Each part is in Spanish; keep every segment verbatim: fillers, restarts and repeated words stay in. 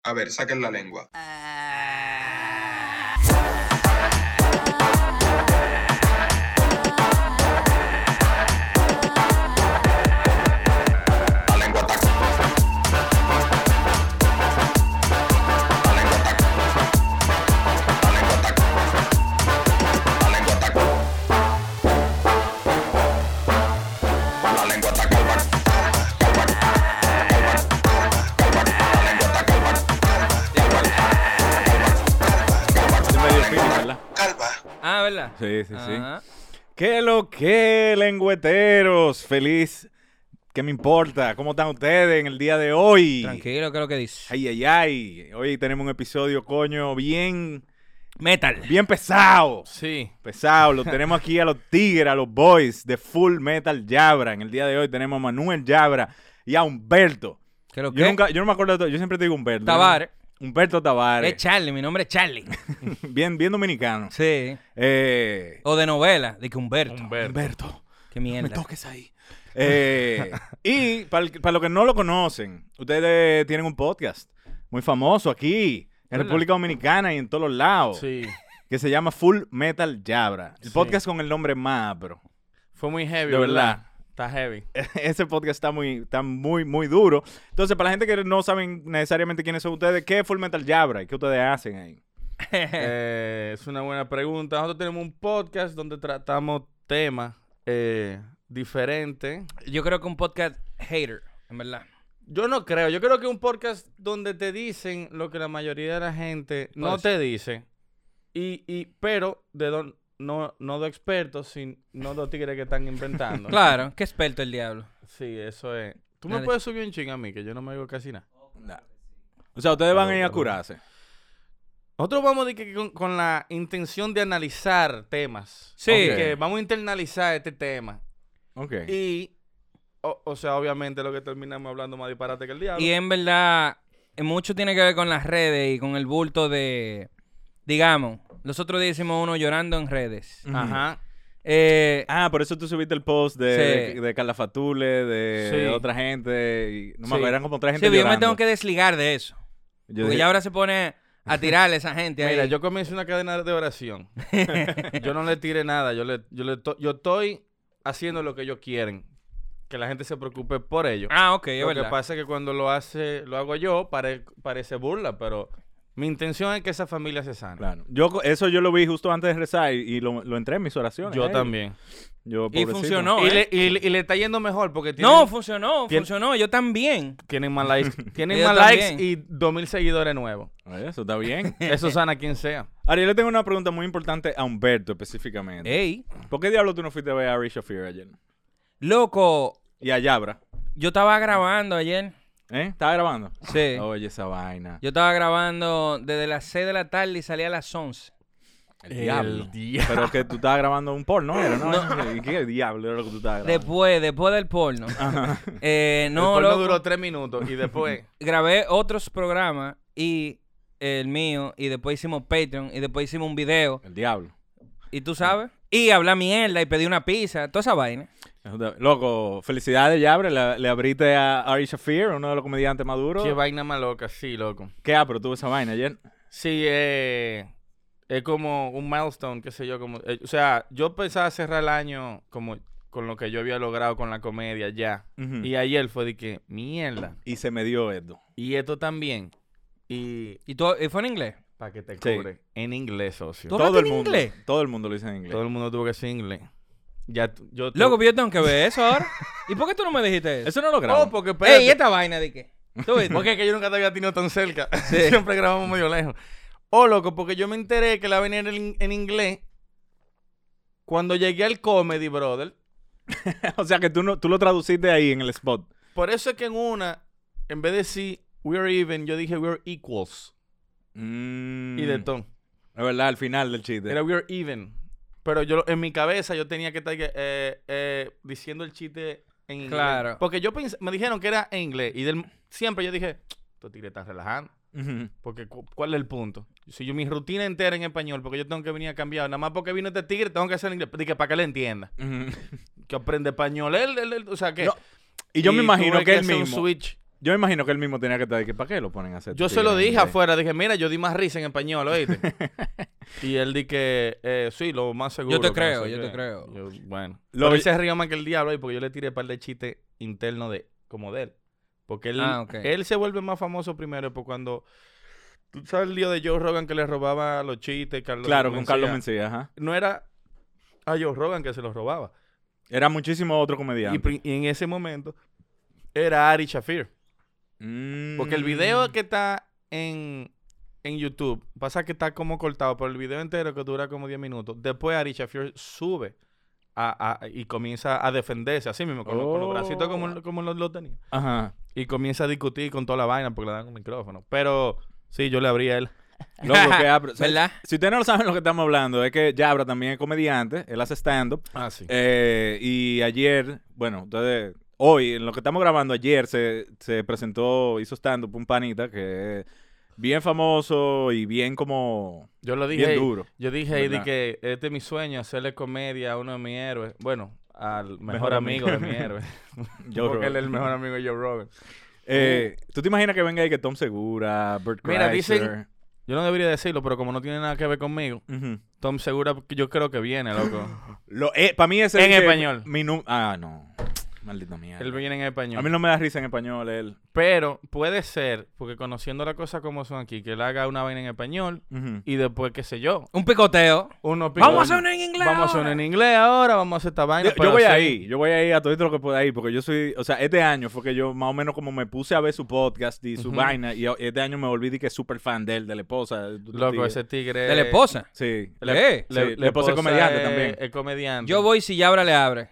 A ver, saquen la lengua. La lengua taco. La lengua taco. La lengua taco. La lengua taco. La lengua taco. Calva. Ah, ¿verdad? Sí, sí, sí. Ajá. ¿Qué lo que, lengüeteros? Feliz. ¿Qué me importa? ¿Cómo están ustedes en el día de hoy? Tranquilo, ¿qué es lo que dice? Ay, ay, ay. Hoy tenemos un episodio, coño, bien, Metal. bien pesado. Sí. Pesado. Lo tenemos aquí a los tigres, a los boys de Full Metal Yabra. En el día de hoy tenemos a Manuel Yabra y a Humberto. ¿Qué es lo Yo que? nunca, yo no me acuerdo de todo. Yo siempre te digo Humberto. Tavares. Humberto Tavares. Es Charlie, mi nombre es Charlie. Bien, bien dominicano. Sí. Eh, O de novela, de que Humberto. Humberto. Qué No me mierda. toques ahí. Eh, y para, para los que no lo conocen, ustedes tienen un podcast muy famoso aquí, en ¿Verdad? República Dominicana y en todos los lados, Sí, que se llama Full Metal Yabra. El Sí. podcast con el nombre más, bro. fue muy heavy, De ¿verdad? verdad. Está heavy. Ese podcast está muy, está muy, muy duro. Entonces, para la gente que no saben necesariamente quiénes son ustedes, ¿qué es Full Metal Yabra y qué ustedes hacen ahí? Eh, es una buena pregunta. Nosotros tenemos un podcast donde tratamos temas eh, diferentes. Yo creo que un podcast hater, en verdad. Yo no creo. Yo creo que un podcast donde te dicen lo que la mayoría de la gente no Pues. te dice. Y, y, pero de don, no, no de expertos, sino no de tigres que están inventando. Claro, qué experto el diablo. Sí, eso es. Tú me Dale. puedes subir un ching a mí, que yo no me digo casi nada. O sea, ustedes van a ir a Perdón, curarse. Nosotros vamos de que con, con la intención de analizar temas. Sí. Ok, que vamos a internalizar este tema. Ok. Y, o, o sea, obviamente lo que terminamos hablando más disparate que el diablo. Y en verdad, eh, mucho tiene que ver con las redes y con el bulto de, digamos, los otros días hicimos uno llorando en redes. Ujú. Ajá. Eh, Ah, por eso tú subiste el post de, Sí. de, de Carla Fatule, de Sí. otra gente. Y, no me Sí. acuerdo, eran como tres sí, gente yo me llorando. tengo que desligar de eso. Yo Porque dije, ya ahora se pone a tirarle a esa gente ahí. Mira, yo comienzo una cadena de oración. Yo no le tiré nada. Yo le, yo le to- yo estoy haciendo lo que ellos quieren. Que la gente se preocupe por ellos. Ah, ok, es lo que verdad. pasa es que cuando lo hace, lo hago yo, pare- parece burla, pero mi intención es que esa familia se sane. Claro. Yo, co- eso yo lo vi justo antes de rezar y, y lo, lo entré en mis oraciones. Yo ahí. también. Yo, Y pobrecito. funcionó. Y, ¿eh? le, y, le- y le está yendo mejor porque tienen, No, funcionó, Tien- funcionó. Yo también. tienen más likes, tienen Yo más también. likes y dos mil seguidores nuevos. Oye, eso está bien. Eso sana a quien sea. Ahora, yo le tengo una pregunta muy importante a Humberto específicamente. Ey, ¿Por qué diablo tú no fuiste a ver a Ari Shafir ayer? loco, Y a Yabra. yo estaba grabando ayer. ¿Eh? ¿Estaba grabando? Sí. Oye, esa vaina. Yo estaba grabando desde las seis de la tarde y salía a las once. El diablo. diablo. Pero que tú estabas grabando un porno, ¿era? ¿No? No. ¿Y qué diablo era lo que tú estabas grabando? Después, después del porno. Eh, no, el porno loco, duró tres minutos y después... grabé otros programas y el mío, y después hicimos Patreon, y después hicimos un video, El diablo. y tú sabes, y hablar mierda, y pedí una pizza, toda esa vaina. Loco, felicidades, Yabra. Le, le abriste a Ari Shafir, uno de los comediantes más duros. Qué vaina más loca, sí, loco. ¿Qué ah, pero tuvo esa vaina ayer? Sí, eh, es como un milestone, qué sé yo. Como, eh, o sea, yo pensaba cerrar el año como con lo que yo había logrado con la comedia ya. Ujú. Y ayer fue de que, mierda. Y se me dio esto. Y esto también. Y ¿Y, tú, y fue en inglés? para que te Sí. cubre. En inglés, socio. ¿Tú Todo hablaste el en mundo. inglés? Todo el mundo lo dice en inglés. Todo el mundo tuvo que ser inglés. Ya, t- yo tu- Loco, pero yo tengo que ver eso ahora. ¿Y por qué tú no me dijiste eso? Eso no lo grabo. Oh, porque espérate. Ey, ¿esta vaina de qué? ¿Tú viste? Porque es que yo nunca te había tenido tan cerca. Siempre grabamos medio lejos. Oh, loco, porque yo me enteré que la venía en, en inglés cuando llegué al Comedy, brother. O sea que tú, no, tú lo traduciste ahí en el spot. Por eso es que en una, en vez de decir we're even, yo dije we're equals. Mm. Y de todo. Es verdad, al final del chiste. Era we're even. Pero yo en mi cabeza yo tenía que estar eh, eh, diciendo el chiste en inglés. Claro. Porque yo pensé, me dijeron que era en inglés. Y del, siempre yo dije, estos tigres están relajando. Ujú. Porque, cu- ¿cuál es el punto? Si yo mi rutina entera en español, porque yo tengo que venir a cambiar, nada más porque vino este tigre, tengo que hacer en inglés, de que para que le entienda. Ujú. Que aprende español, él, él, él, o sea, que... No, Y yo me y imagino tuve que él hacer un mismo. switch Yo me imagino que él mismo tenía que estar, que ¿para qué lo ponen a hacer? Yo se lo dije afuera, dije, mira, yo di más risa en español, ¿oíste? Y él di que, eh, sí, lo más seguro. Yo te que no creo, sé yo qué. te creo. Yo, bueno. Lo- Lo él se rió más que el diablo ahí porque yo le tiré un par de chistes internos de, como de él. Porque él, Ah, ok. él se vuelve más famoso primero por cuando... ¿Tú sabes el lío de Joe Rogan que le robaba los chistes? Carlos Claro, con Mencía? Carlos Mencía, ajá. No era a Joe Rogan que se los robaba. Era muchísimo otro Y, comediante. pri- y en ese momento era Ari Shafir. Mm. Porque el video que está en, en YouTube, pasa que está como cortado, pero el video entero que dura como diez minutos, después Ari Shafir sube a, a- y comienza a defenderse, así mismo, con, los- con los Oh. bracitos como, como lo, lo tenía. Ajá. Y comienza a discutir con toda la vaina porque le dan un micrófono. Pero sí, yo le abrí a él. Loco, que Abra- ¿Verdad? Si ustedes no lo saben lo que estamos hablando, es que Yabra también es comediante, él hace stand-up. Ah, sí. Eh, y ayer, bueno, ustedes, hoy, en lo que estamos grabando, ayer se, se presentó, hizo stand-up un panita que es bien famoso y bien como, Yo lo dije. bien ahí. duro. Yo dije ahí de ¿Verdad? que este es mi sueño, hacerle comedia a uno de mis héroes. Bueno, al mejor, Mejor amigo amigo. de mi héroe. Joe Porque él es el Rogan. mejor amigo de Joe Rogan. Eh, ¿Tú te imaginas que venga ahí que Tom Segura, Bert Mira, Kreischer? dicen- Yo no debería decirlo, pero como no tiene nada que ver conmigo, Ujú. Tom Segura, yo creo que viene, loco. Lo, eh, para mí ese En es que español. mi nu- ah, no. Maldita mierda. Él viene en español. A mí no me da risa en español él. Pero puede ser, porque conociendo las cosas como son aquí, que él haga una vaina en español Ujú. y después, qué sé yo, Un picoteo. uno Vamos a hacer una en inglés. Vamos a hacer ahora. una en inglés ahora, vamos a hacer esta vaina. Yo, pero yo voy así- ahí, yo voy ahí a todo lo que pueda ir, porque yo soy, o sea, este año fue que yo más o menos como me puse a ver su podcast y su Ujú. vaina, y este año me volví de que súper fan de él, de la esposa. de tu Loco, tigre. ese tigre. De la esposa. Sí. ¿Qué? Sí, la esposa es comediante también. Es comediante. Yo voy si Yabra le abre.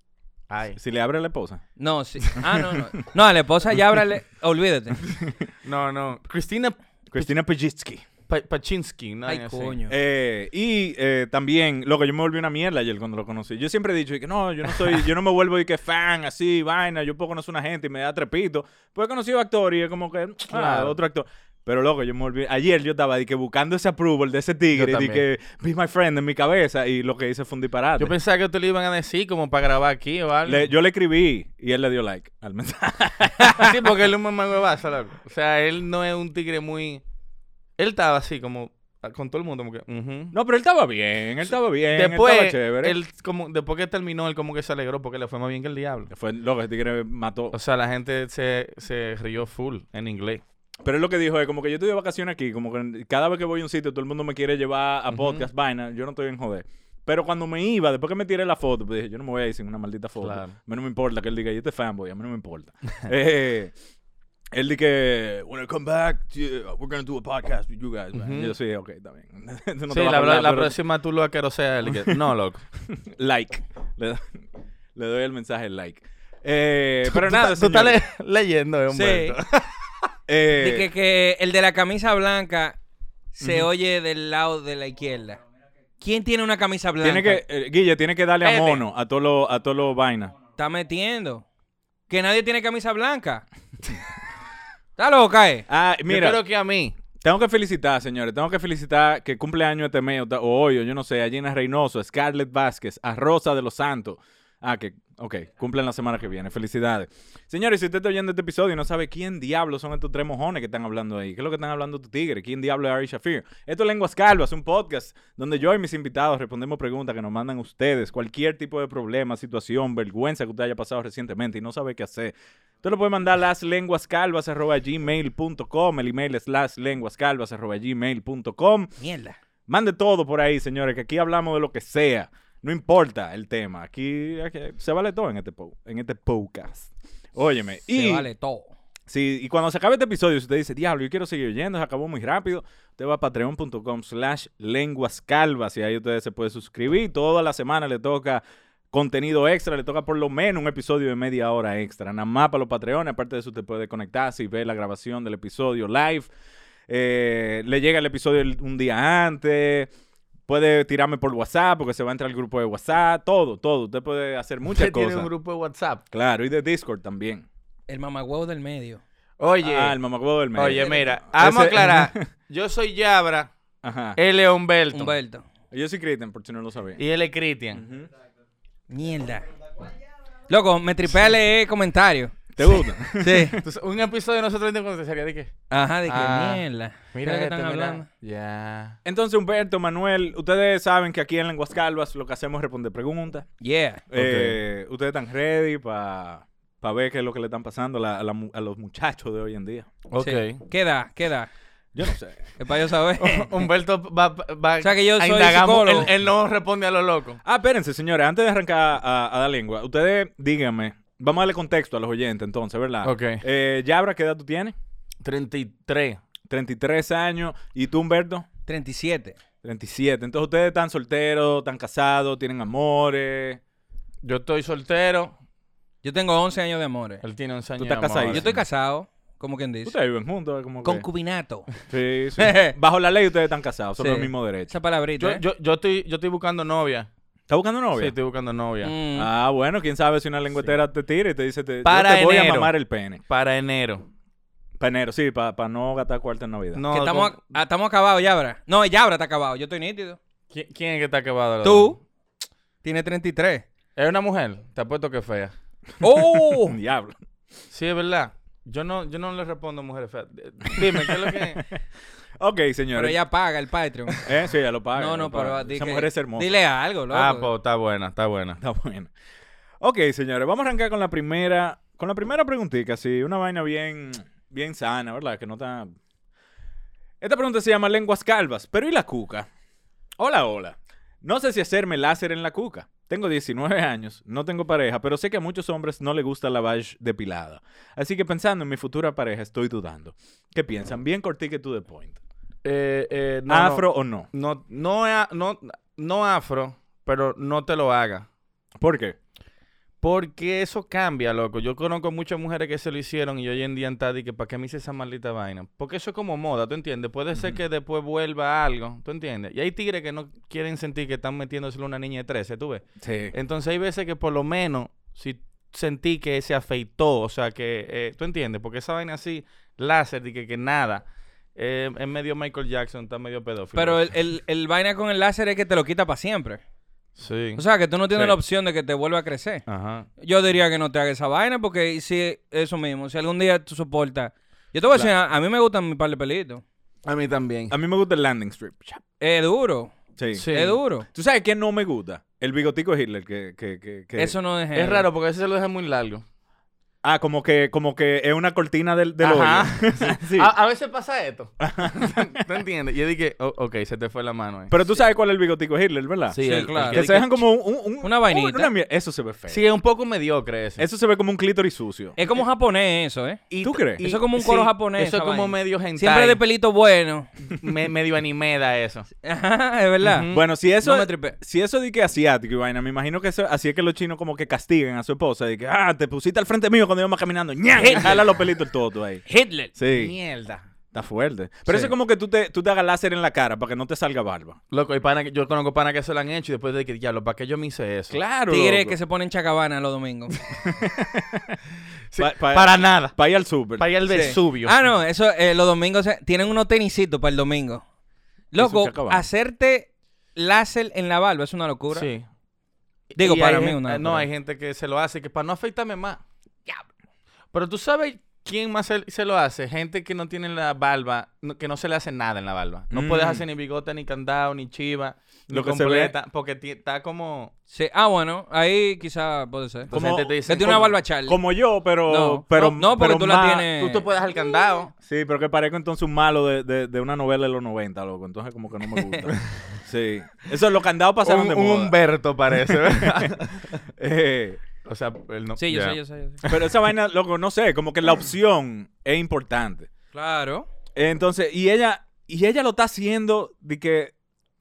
Ay. Si le abre a la esposa. No, sí. Ah, no, no. No, a la esposa Yabra le... Olvídate. No, no. Cristina Cristina Pajitsky. Pa- Pachinsky, ¿no? Ay, Así. coño. Eh, y eh, también, loco, yo me volví una mierda ayer cuando lo conocí. Yo siempre he dicho que no, yo no soy, yo no me vuelvo y que fan, así, vaina. Yo puedo conocer a una gente y me da trepito. Pues he conocido actores y es como que, ah, Claro. otro actor. Pero loco, yo me volví. Ayer yo estaba de que buscando ese approval de ese tigre, Yo de que también. be my friend en mi cabeza. Y lo que hice fue un disparate. Yo pensaba que te lo iban a decir como para grabar aquí o algo. Le- yo le escribí y él le dio like al mensaje. Sí, porque él es un mamahuevazo, loco. O sea, él no es un tigre muy... Él estaba así como... Con todo el mundo, como que... ujú. No, pero él estaba bien, él estaba bien, él estaba Después, chévere. él como, después que terminó, él como que se alegró porque le fue más bien que el diablo. Fue loco, ese tigre mató. O sea, la gente se, se rió full en inglés. Pero es lo que dijo, es como que yo estoy de vacaciones aquí, como que cada vez que voy a un sitio todo el mundo me quiere llevar a Ujú. podcast, vaina, yo no estoy en joder. Pero cuando me iba, después que me tiré la foto, pues dije, yo no me voy a ir sin una maldita foto. Claro. A mí no me importa que él diga, yo este fanboy, a mí no me importa. eh, él dice que, when I come back, yeah, we're gonna do a podcast with you guys, man. Ujú. Y yo, sí, ok, está bien. Eso no te sí, va a la, hablar, la pero- próxima tú lo aqueroseas él. y que, no, loco. Like. Le, do- le doy el mensaje like. Eh, pero Tú nada, estás- Tú estás señores. le- leyendo, eh, Humberto. Eh, De que, que el de la camisa blanca se Ujú. oye del lado de la izquierda. ¿Quién tiene una camisa blanca? tiene que, eh, Guille, tiene que darle a Este. mono a todos los a todos los vainas. Está metiendo. Que nadie tiene camisa blanca. ¿Está loca, eh? Ah, mira, Yo creo que a mí. tengo que felicitar, señores. Tengo que felicitar que cumpleaños este mes, o, ta- o hoy, o yo no sé, a Gina Reynoso, a Scarlett Vázquez, a Rosa de los Santos. Ah, que, ok, cumplen la semana que viene. Felicidades. Señores, si usted está oyendo este episodio y no sabe quién diablos son estos tres mojones que están hablando ahí, ¿qué es lo que están hablando tu tigre? ¿Quién diablo es Ari Shafir? Esto es Lenguas Calvas, un podcast donde yo y mis invitados respondemos preguntas que nos mandan ustedes, cualquier tipo de problema, situación, vergüenza que usted haya pasado recientemente y no sabe qué hacer. Usted lo puede mandar a laslenguascalvas arroba gmail punto com, el email es laslenguascalvas arroba gmail punto com. Mierda. Mande todo por ahí, señores, que aquí hablamos de lo que sea. No importa el tema. Aquí, aquí se vale todo en este, po- en este podcast. Óyeme. Y, Se vale todo. sí, y cuando se acabe este episodio, si usted dice, diablo, yo quiero seguir oyendo, se acabó muy rápido, usted va a patreon punto com slash lenguascalvas y ahí usted se puede suscribir. Toda la semana le toca contenido extra, le toca por lo menos un episodio de media hora extra. Nada más para los patreones. Aparte de eso, usted puede conectarse y ver la grabación del episodio live. Eh, le llega el episodio el- un día antes. Puede tirarme por WhatsApp porque se va a entrar al grupo de WhatsApp. Todo, todo. Usted puede hacer muchas Usted tiene cosas. un grupo de WhatsApp. Claro, y de Discord también. El mamagüevo del medio. Oye, Ah, el mamagüevo del medio. oye, mira, vamos a Ese- aclarar. Yo soy Yabra, Ajá. él es Humberto. Humberto. Yo soy Cristian, por si no lo sabía. Y él es Cristian. Ujú. Mierda. Loco, me tripea leer comentarios. ¿Te gusta? Sí. Entonces, un episodio de nosotros veinte sería de que... Ajá, de que Ah, mierda. Mira ¿Qué que están hablando? Ya. Entonces, Humberto, Manuel, ustedes saben que aquí en Lenguas Calvas lo que hacemos es responder preguntas. Yeah. Eh, ¿Ustedes están ready para pa ver qué es lo que le están pasando a, la- a la mu- a los muchachos de hoy en día? Ok. Sí. ¿Qué da? ¿Qué da? Yo no sé. Es para yo saber. Humberto va, va O sea, que yo a soy indagar, psicólogo. Él, él no responde a lo loco. Ah, espérense, señores. Antes de arrancar a, a la lengua, ustedes díganme. Vamos a darle contexto a los oyentes, entonces, ¿verdad? Ok. Eh, Yabra, ¿qué edad tú tienes? treinta y tres. treinta y tres años. ¿Y tú, Humberto? treinta y siete. treinta y siete. Entonces, ustedes están solteros, están casados, tienen amores. Yo estoy soltero. Yo tengo once años de amores. Él tiene once años estás de casadito. amor. Yo estoy casado, como quien dice. Ustedes viven juntos, como que... Concubinato. Sí, sí. Bajo la ley ustedes están casados, son Sí. los mismos derechos. Esa palabrita, Yo, ¿eh? yo, yo, estoy, yo estoy buscando novia. ¿Estás buscando novia? Sí, estoy buscando novia. Mm. Ah, bueno, quién sabe si una lengüetera te tira y te dice, te, yo Para te voy a enero. mamar el pene. Para enero. Para enero, sí, para no gastar cuarto en Navidad. No, que estamos, con- ah, estamos acabados, Yabra. No, Yabra está acabado. Yo estoy nítido. ¿Quién, quién es que está acabado? de los dos? Tú tienes treinta y tres. ¿Es una mujer? Te apuesto que es fea. ¡Oh! Diablo. Sí, es verdad. Yo no, yo no le respondo a mujeres feas. Dime, ¿qué es lo que...? Ok, señores. Pero ella paga el Patreon. Eh, sí, ya lo paga. No, ya no, lo paga. pero di Esa que- mujer es hermosa. Dile algo, loco. Ah, pues está buena, está buena. Está buena. Ok, señores, vamos a arrancar con la primera, con la primera preguntita, sí, una vaina bien, bien sana, ¿verdad? Que no está... Esta pregunta se llama Lenguas Calvas, pero ¿y la cuca? Hola, hola. No sé si hacerme láser en la cuca. Tengo diecinueve años, no tengo pareja, pero sé que a muchos hombres no les gusta la lavage depilada. Así que pensando en mi futura pareja, estoy dudando. ¿Qué piensan? Bien cortique to the point. Eh, eh, no, ¿Afro o no? No, no, no, no, no afro, pero no te lo haga. ¿Por qué? Porque eso cambia, loco. Yo conozco muchas mujeres que se lo hicieron y hoy en día están de que para qué me hice esa maldita vaina. Porque eso es como moda, ¿tú entiendes? Puede ser que después vuelva algo, ¿tú entiendes? Y hay tigres que no quieren sentir que están metiéndoselo a una niña de trece, ¿tú ves? Sí. Entonces hay veces que por lo menos si sentí que se afeitó, o sea que, eh, ¿tú entiendes? Porque esa vaina así, láser, de que, que nada, eh, es medio Michael Jackson, está medio pedófilo. Pero el, el, el vaina con el láser es que te lo quita para siempre. Sí. O sea, que tú no tienes Sí. la opción de que te vuelva a crecer. Ajá. Yo diría que no te hagas esa vaina porque si eso mismo, si algún día tú soportas... Yo te voy a decir, a, a mí me gustan mi par de pelitos. A mí también. A mí me gusta el landing strip. Es duro, Sí. Sí. es duro. ¿Tú sabes qué no me gusta? El bigotico de Hitler, que... que, que, que- Eso no es... Es raro porque a veces se lo deja muy largo. Ah, como que, como que es una cortina del, del Ajá. hoyo. Sí. A, a veces pasa esto. ¿Tú entiendes? Y yo dije, oh, ok, se te fue la mano ahí. Pero tú sabes cuál es el bigotico de Hitler, ¿verdad? Sí, Sí, el- claro. el Que di se dejan como un... un- un- Una vainita. una mier- eso se ve feo. Sí, es un poco mediocre ese. Eso se ve como un clítoris sucio. Es como japonés eso, ¿eh? Y- ¿Tú crees? Eso es como un coro japonés, Eso es esa como vaina. medio hentai. Siempre de pelito bueno. Me- medio animeda eso. Ajá, es verdad. Ujú. Bueno, si eso... No me tripe. Si eso de que asiático y vaina, me imagino que eso, así es que los chinos como que castigan a su esposa. De que, ah, te pusiste al frente mío cuando íbamos caminando. ¡Ña! Jala los pelitos todo tú ahí. Hitler. Sí, Mierda. está fuerte. Pero Sí. eso es como que tú te, tú te hagas láser en la cara para que no te salga barba. Loco, y pana, que- yo conozco panas que se lo han hecho y después de que, diablo, ¿para qué yo me hice eso? Claro, Tigres loco. que se ponen chacabana los domingos. Sí, Pa- pa- para nada. Para ir al súper. Para ir al Sí. Vesubio. Ah, no, eso, eh, los domingos se- tienen unos tenisitos para el domingo. Loco, chacabana. hacerte láser en la barba es una locura. Sí. Digo, Y para hay mí gen- una eh, No, locura. hay gente que se lo hace que para no afeitarme más. Pero tú sabes quién más se, se lo hace. Gente que no tiene la barba, no- que no se le hace nada en la barba. No Mm. puedes hacer ni bigote, ni candado, ni chiva, ni Lo que se completa. Porque ti- está como... Sí. Ah, bueno, ahí quizá puede ser. Entonces Como- gente te dice... Que tiene una como- barba Charlie. Como yo, pero... No, pero no, no, porque pero tú la más- tienes- Tú te puedes dejar candado. Sí, pero que parezco entonces un malo de, de, de una novela de los noventa, loco. Entonces como que no me gusta. Sí. Eso, los candados pasaron Un, de un moda. Humberto parece, ¿verdad? Eh, O sea, él no... Sí, yo ya. sé, yo sé, yo sé. pero esa vaina, loco, no sé. Como que la opción es importante. Claro. Entonces, y ella... Y ella lo está haciendo de que...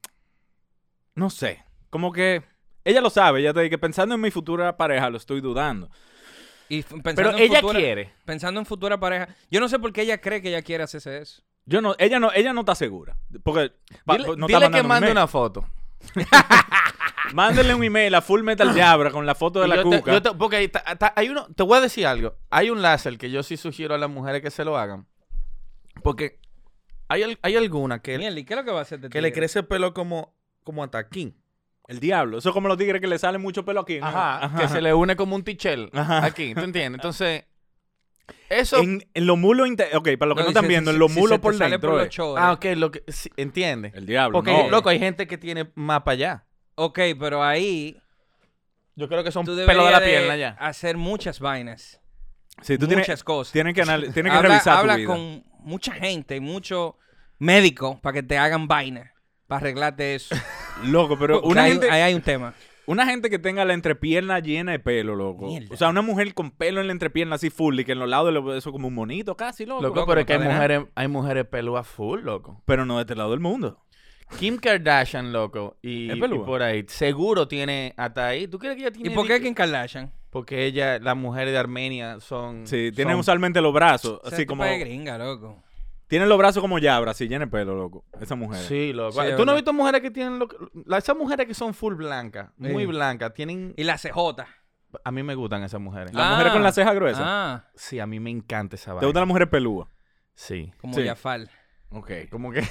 No sé. Como que... Ella lo sabe. Ella te dice que pensando en mi futura pareja lo estoy dudando. Y f- pensando Pero en ella futura- quiere. Pensando en futura pareja. Yo no sé por qué ella cree que ella quiere hacerse eso. Yo no... Ella no, ella no está segura. Porque... pa- Dile, no está dile que mandando mande email. una foto. Mándenle un email a Full Metal Jabra con la foto de Y la yo te- cuca. yo te- porque ahí está- está- hay uno, te voy a decir algo. Hay un láser que yo sí sugiero a las mujeres que se lo hagan. Porque hay, al- hay algunas que, Mierda, ¿y qué es lo que va a hacer este que le tigre? crece el pelo como, como hasta aquí. El diablo. Eso es como los tigres que le sale mucho pelo aquí. ¿no? Ajá. Que se le une como un tichel Ajá. aquí. ¿Tú entiendes? Entonces, Eso... En, en los mulos... inter- Ok, para los que no, No, y están si- viendo, si- en los si mulos se te por sale dentro. por los eh. chores. Ah, ok, lo que... sí, entiende. El diablo, Porque, no. loco, hay gente que tiene más para allá. Ok, pero ahí Yo creo que son tú pelos de deberías la pierna de ya. hacer muchas vainas. Sí, tú muchas tienes, cosas. tienes que, anal- tienes que habla revisar habla tu vida. con mucha gente, muchos médicos para que te hagan vainas, para arreglarte eso. Loco, pero Porque una hay- gente... ahí hay un tema. Una gente que tenga la entrepierna llena de pelo, loco. Mierda. O sea, una mujer con pelo en la entrepierna así full y que en los lados le- eso como un monito casi, loco. Loco, loco, pero no es que hay está de mujeres, hay mujeres pelúas full, loco. Pero no de este lado del mundo. Kim Kardashian, loco, y, ¿Es y pelúa? por ahí. Seguro tiene hasta ahí. ¿Tú crees que ella ¿Y tiene...? por qué di- Kim Kardashian? Porque ella, las mujeres de Armenia son... Sí, tienen son- usualmente los brazos, Esa así como... tipa es gringa, loco. Tienen los brazos como llabra, así, llena de pelo, loco. Esa mujer. Sí, loco. Sí, es ¿Tú no verdad. has visto mujeres que tienen... Lo... la- Esas mujeres que son full blancas, muy Sí. blancas, tienen... Y la C J. A mí me gustan esas mujeres. Las mujeres con la ceja gruesa. Ah, Sí, a mí me encanta esa ¿Te vaina. gustan las mujeres pelúas? Sí. como Sí. Jafal. Ok. Como que...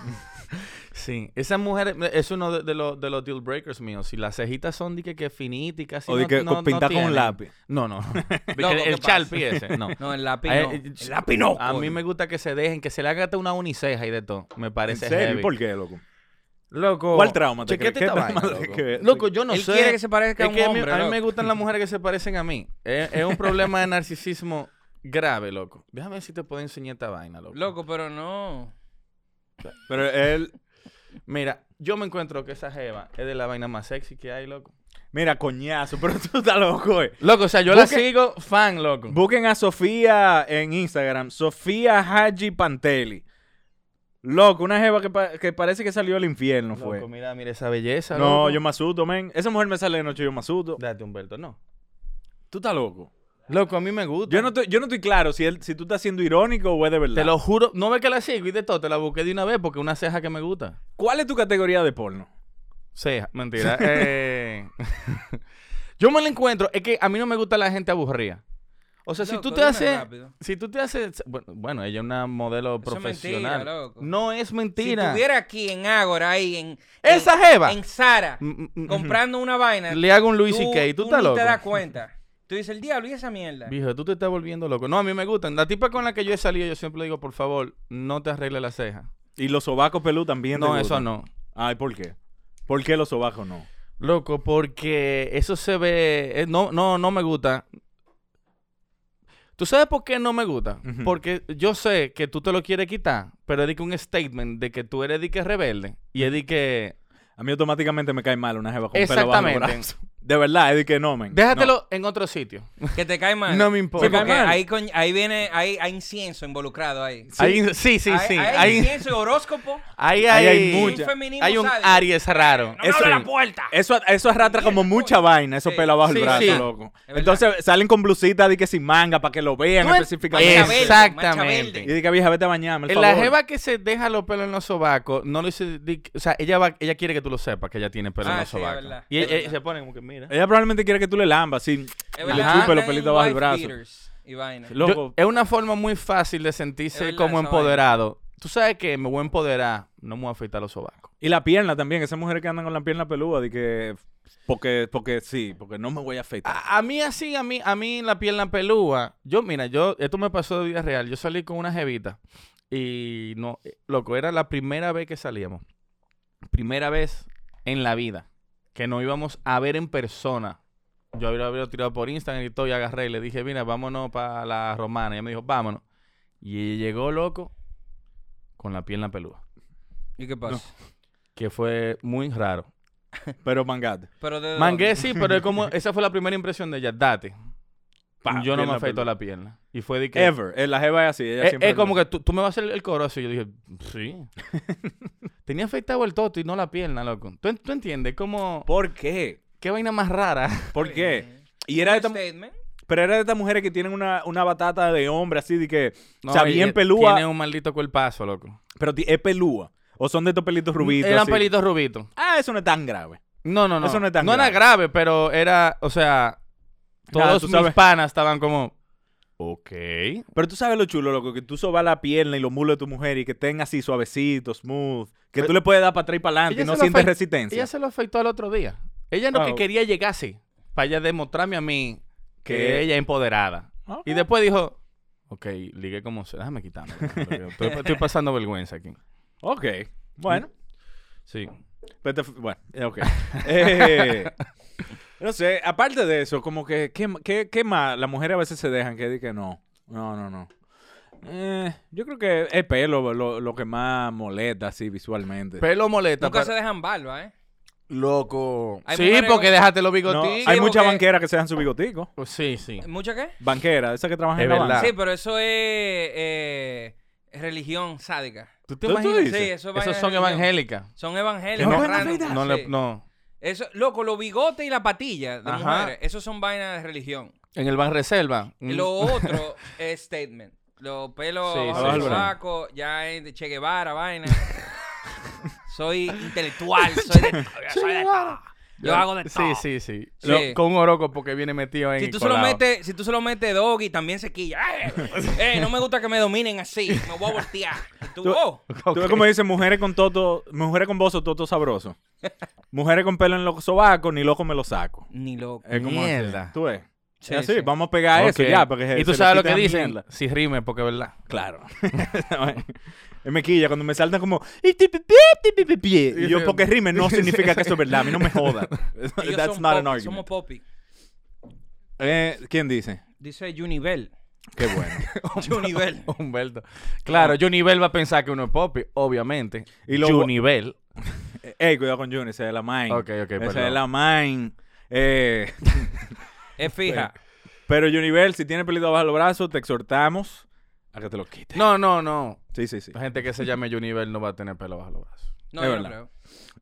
sí. Esas mujeres... Es uno de, de los, de los deal breakers míos. Si las cejitas son de que, que finitas y casi O de no, que no, no pintar con un tienen. lápiz. No, no. De que Loco, el ¿qué el pasa? Sharpie ese. No. No, el lápiz Ay, no. eh, El lápiz no. A mí coño. me gusta que se dejen, que se le haga hasta una uniceja y de todo. Me ¿En parece serio? heavy. ¿Por qué, loco? Loco. ¿Cuál trauma te Chequete crees? esta ¿Qué vaina, trauma te loco. crees? Loco, yo no Él sé. quiere que se parezca a Es un que a mí, hombre, a mí loco. me gustan las mujeres que se parecen a mí. Es, es un problema de narcisismo grave, loco. Déjame ver si te puedo enseñar esta vaina, loco. Loco, pero no. Pero él... Mira, yo me encuentro que esa jeva es de la vaina más sexy que hay, loco. Mira, coñazo, pero tú estás loco, eh. Loco, o sea, yo la Busque- sigo fan, loco. Busquen a Sofía en Instagram. Sofía Haji Panteli. Loco, una jeva que, pa- que parece que salió del infierno, fue. Loco, mira, mira esa belleza, No, loco. yo me asusto, men. Esa mujer me sale de noche, yo me asusto. Date, Humberto, no. Tú estás loco. Loco, a mí me gusta. Yo no estoy, yo no estoy claro si, él, si tú estás siendo irónico o es de verdad. Te lo juro. No ves que la sigo y de todo. Te la busqué de una vez porque es una ceja que me gusta. ¿Cuál es tu categoría de porno? Ceja, mentira. eh... yo me la encuentro. Es que a mí no me gusta la gente aburrida. O sea, si Loco, tú te dime haces... rápido. Si tú te haces... Bueno, bueno, ella es una modelo Eso es profesional. mentira, loco. No es Si mentira. estuviera aquí en Ágora, ahí en... ¡Esa en- jeva! En Sara, Mm, mm, mm, comprando una vaina. Le hago un Louis tú, C K. ¿Tú, tú estás ni loco? te das cuenta. Tú dices, el diablo, ¿y esa mierda? Viejo, tú te estás volviendo loco. No, a mí me gustan. La tipa con la que yo he salido, yo siempre le digo, por favor, no te arregle la ceja. Y los sobacos pelú también. te No, eso gustan? no. Ay, ¿por qué? ¿Por qué los sobacos no? Loco, porque eso se ve... eh, no, no, no me gusta. ¿Tú sabes por qué no me gusta? Ujú. Porque yo sé que tú te lo quieres quitar, pero es de que un statement de que tú eres de que rebelde y es de que... A mí automáticamente me cae mal una jeva con pelo bajo los Exactamente. brazos. De verdad, es de que no, men. Déjatelo en otro sitio. Que te cae mal. No me importa. Sí, porque ¿Te cae mal? ahí, coñ- ahí viene, ahí hay incienso involucrado ahí. Ahí- sí, sí, Hay- sí. Hay, Ahí incienso y horóscopo. ahí ahí hay hay, mucha. Un feminismo hay un sádico. Aries raro. ¡No me Eso- abre la puerta! Eso, eso arrastra como mucha vaina, esos Sí. pelos abajo el Sí, brazo, sí. loco. verdad. Entonces salen con blusitas de que sin manga para que lo vean Tú en- específicamente. Mancha verde, Exactamente. mancha Y verde. de que vieja, vete a bañarme, el La favor. jeva que se deja los pelos en los sobacos, no lo dice... di- O sea, ella va, ella quiere que tú lo sepas, que ella tiene pelo en Ah, los sí, es sobacos. verdad, Y es ella- verdad. se pone como que, mira... Ella probablemente quiere que tú le lambas, así. Es Y le verdad, chupe los andan pelitos en bajo el wife brazo. beaters y vaina. Loco. Yo- es una forma muy fácil de sentirse Es verdad, como esa empoderado. Tú sabes que me voy a empoderar, no me voy a afeitar los sobacos. Y la pierna también, esas mujeres que andan con la pierna peluda, de que... Porque, porque sí, porque no me voy a afeitar. A, a mí así, a mí, a mí la pierna pelúa. Yo, mira, yo, esto me pasó de vida real. Yo salí con una jevita y no, eh, loco, era la primera vez que salíamos. Primera vez en la vida que nos íbamos a ver en persona. Yo había, había tirado por Instagram y todo y agarré y le dije, mira, vámonos para la Romana. Y ella me dijo, vámonos. Y ella llegó, loco, con la pierna pelúa. ¿Y qué pasa? Que fue muy raro. Pero mangate. Pero de Mangué dónde? sí, pero es como, esa fue la primera impresión de ella. Date. Pa, Yo no me pierna afeito peluda. la pierna. Y fue de que... Ever. Eh, La jeva es así. Ella Es, siempre es como lo- que tú, tú me vas a hacer el coro así. Yo dije, sí. Tenía afeitado el toto y no la pierna, loco. ¿Tú, en- tú entiendes? Como... ¿Por qué? ¿Qué vaina más rara? ¿Por qué? Y era de esta, Statement. pero era de estas mujeres que tienen una, una batata de hombre así de que, No, o sea, y- bien y pelúa, Tiene un maldito cuerpazo, loco. pero ti- es pelúa. O son de estos pelitos rubitos. Eran así. pelitos rubitos. Ah, eso no es tan grave. No, no, no. Eso no es tan era grave. grave, pero era... O sea... Todos Nada, tú mis sabes. panas estaban como... Ok. Pero tú sabes lo chulo, loco, que tú sobas la pierna y los mulos de tu mujer y que estén así suavecitos, smooth, que Pero- tú le puedes dar para atrás y para adelante y Ella no se lo sientes afei- resistencia. Ella se lo afeitó al otro día. Ella lo Ah, que ok. quería llegar así. Para ella demostrarme a mí que Que- ella es empoderada. Ah, Y después dijo... Ok, ligué como... se- Déjame quitarme. Estoy, estoy pasando vergüenza aquí. Ok, bueno. Sí. Pero te- bueno, eh, ok. Eh, no sé, aparte de eso, como que, ¿qué, qué, qué más? Las mujeres a veces se dejan que di que no. No, no, no. Eh, yo creo que el pelo lo, lo que más molesta así visualmente. Pelo molesta, Nunca pero... se dejan barba, ¿eh? Loco. Hay Sí, mujeres porque con- déjate los No, bigotitos. hay muchas porque- banqueras que se dan su bigotico. Pues sí, sí. ¿Mucha qué? Banqueras, esas que trabajan Es en la verdad. banca. Sí, pero eso es eh, religión sádica. ¿Tú te ¿Tú- tú imaginas? dices? Sí, eso es vaina Esos de son religión. evangélicas. Son evangélicos. no ven la random, vida. No, sí. le, no. Eso, loco, los bigotes y la patilla de Ajá. mujeres, esos son vainas de religión. En el Banreserva. un- Lo otro es statement. Los pelos Sí, abajo sí, del sí. sobaco, ya es de Che Guevara, vaina. Soy intelectual, soy de, soy de todo. Yo hago de todo. Sí, sí, sí. Sí. Lo- con un oroco porque viene metido en Si el tú, se lo colado. metes, si tú se lo metes doggy, también se quilla. ¡Eh! ¡Eh! No me gusta que me dominen así. Me voy a voltear. Y tú, Tú- oh. Tú ves como dicen mujeres con toto, mujeres con bozo, toto sabroso. Mujeres con pelo en los sobacos, ni loco me lo saco. Ni loco. Es como así. Mierda. Tú ves. Sí, Es así, sí. vamos a pegar eso Ok. ya. Porque se- Y tú se sabes le lo que quita dicen. mierda. Si rime, porque es verdad. Claro. Es me quilla cuando me saltan como... Y yo, porque rime no significa que eso es verdad. A mí no me joda. Ellos That's son not an pop- argument. somos popi. Eh, ¿Quién dice? Dice Junivel. Qué bueno. Junivel. Humberto. Claro, Junivel va a pensar que uno es Poppy, obviamente. Y lo- Junivel. Ey, cuidado con Juni, esa es la mine. Ok, ok, Esa perdón. es la mine. Eh, Es fija. pero Junivel, si tiene pelito bajo los brazos, te exhortamos a que te lo quites. No, no, no. Sí, sí, sí. La gente que se llame Junivel no va a tener pelo bajo los brazos. No, Es yo no verdad. creo.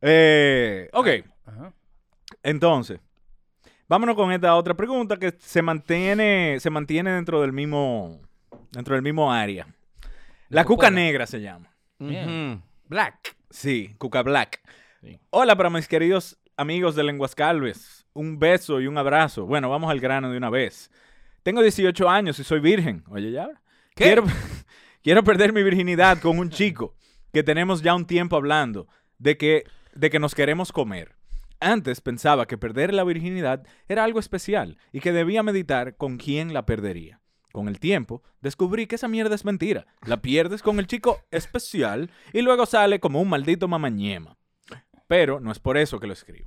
Eh, ok, Ajá. entonces, vámonos con esta otra pregunta que se mantiene, se mantiene dentro del mismo, dentro del mismo área. La cuca copola. negra se llama. Bien. Ujú. Black. Sí, cuca black. Sí. Hola para mis queridos amigos de Lenguas Calves. Un beso y un abrazo. Bueno, vamos al grano de una vez. Tengo dieciocho años y soy virgen. Oye, ya. ¿Qué? Quiero, quiero perder mi virginidad con un chico que tenemos ya un tiempo hablando de que, de que nos queremos comer. Antes pensaba que perder la virginidad era algo especial y que debía meditar con quién la perdería. Con el tiempo, descubrí que esa mierda es mentira. La pierdes con el chico especial y luego sale como un maldito mamañema. Pero no es por eso que lo escribo.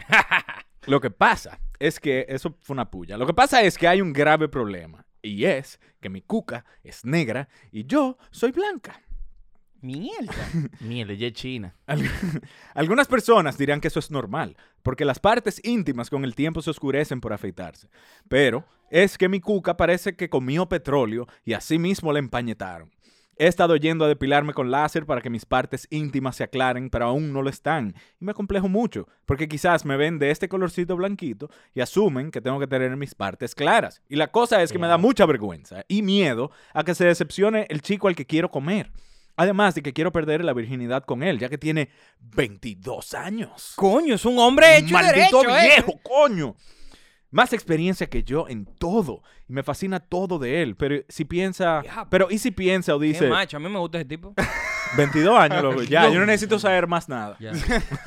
Lo que pasa es que... Eso fue una puya. Lo que pasa es que hay un grave problema. Y es que mi cuca es negra y yo soy blanca. Mierda. Mierda, ya es China. Al- Algunas personas dirán que eso es normal, porque las partes íntimas con el tiempo se oscurecen por afeitarse. Pero es que mi cuca parece que comió petróleo y así mismo la empañetaron. He estado yendo a depilarme con láser para que mis partes íntimas se aclaren, pero aún no lo están. Y me complejo mucho, porque quizás me ven de este colorcito blanquito y asumen que tengo que tener mis partes claras. Y la cosa es que me da mucha vergüenza y miedo a que se decepcione el chico al que quiero comer. Además de que quiero perder la virginidad con él, ya que tiene veintidós años. Coño, es un hombre hecho y ¡Maldito derecho, ¿eh? viejo, coño! Más experiencia que yo en todo. Y me fascina todo de él. Pero si piensa... Diablo. Pero ¿y si piensa o Qué dice... macho, a mí me gusta ese tipo. veintidós años, loco. Ya, yo no necesito saber más nada. Ya.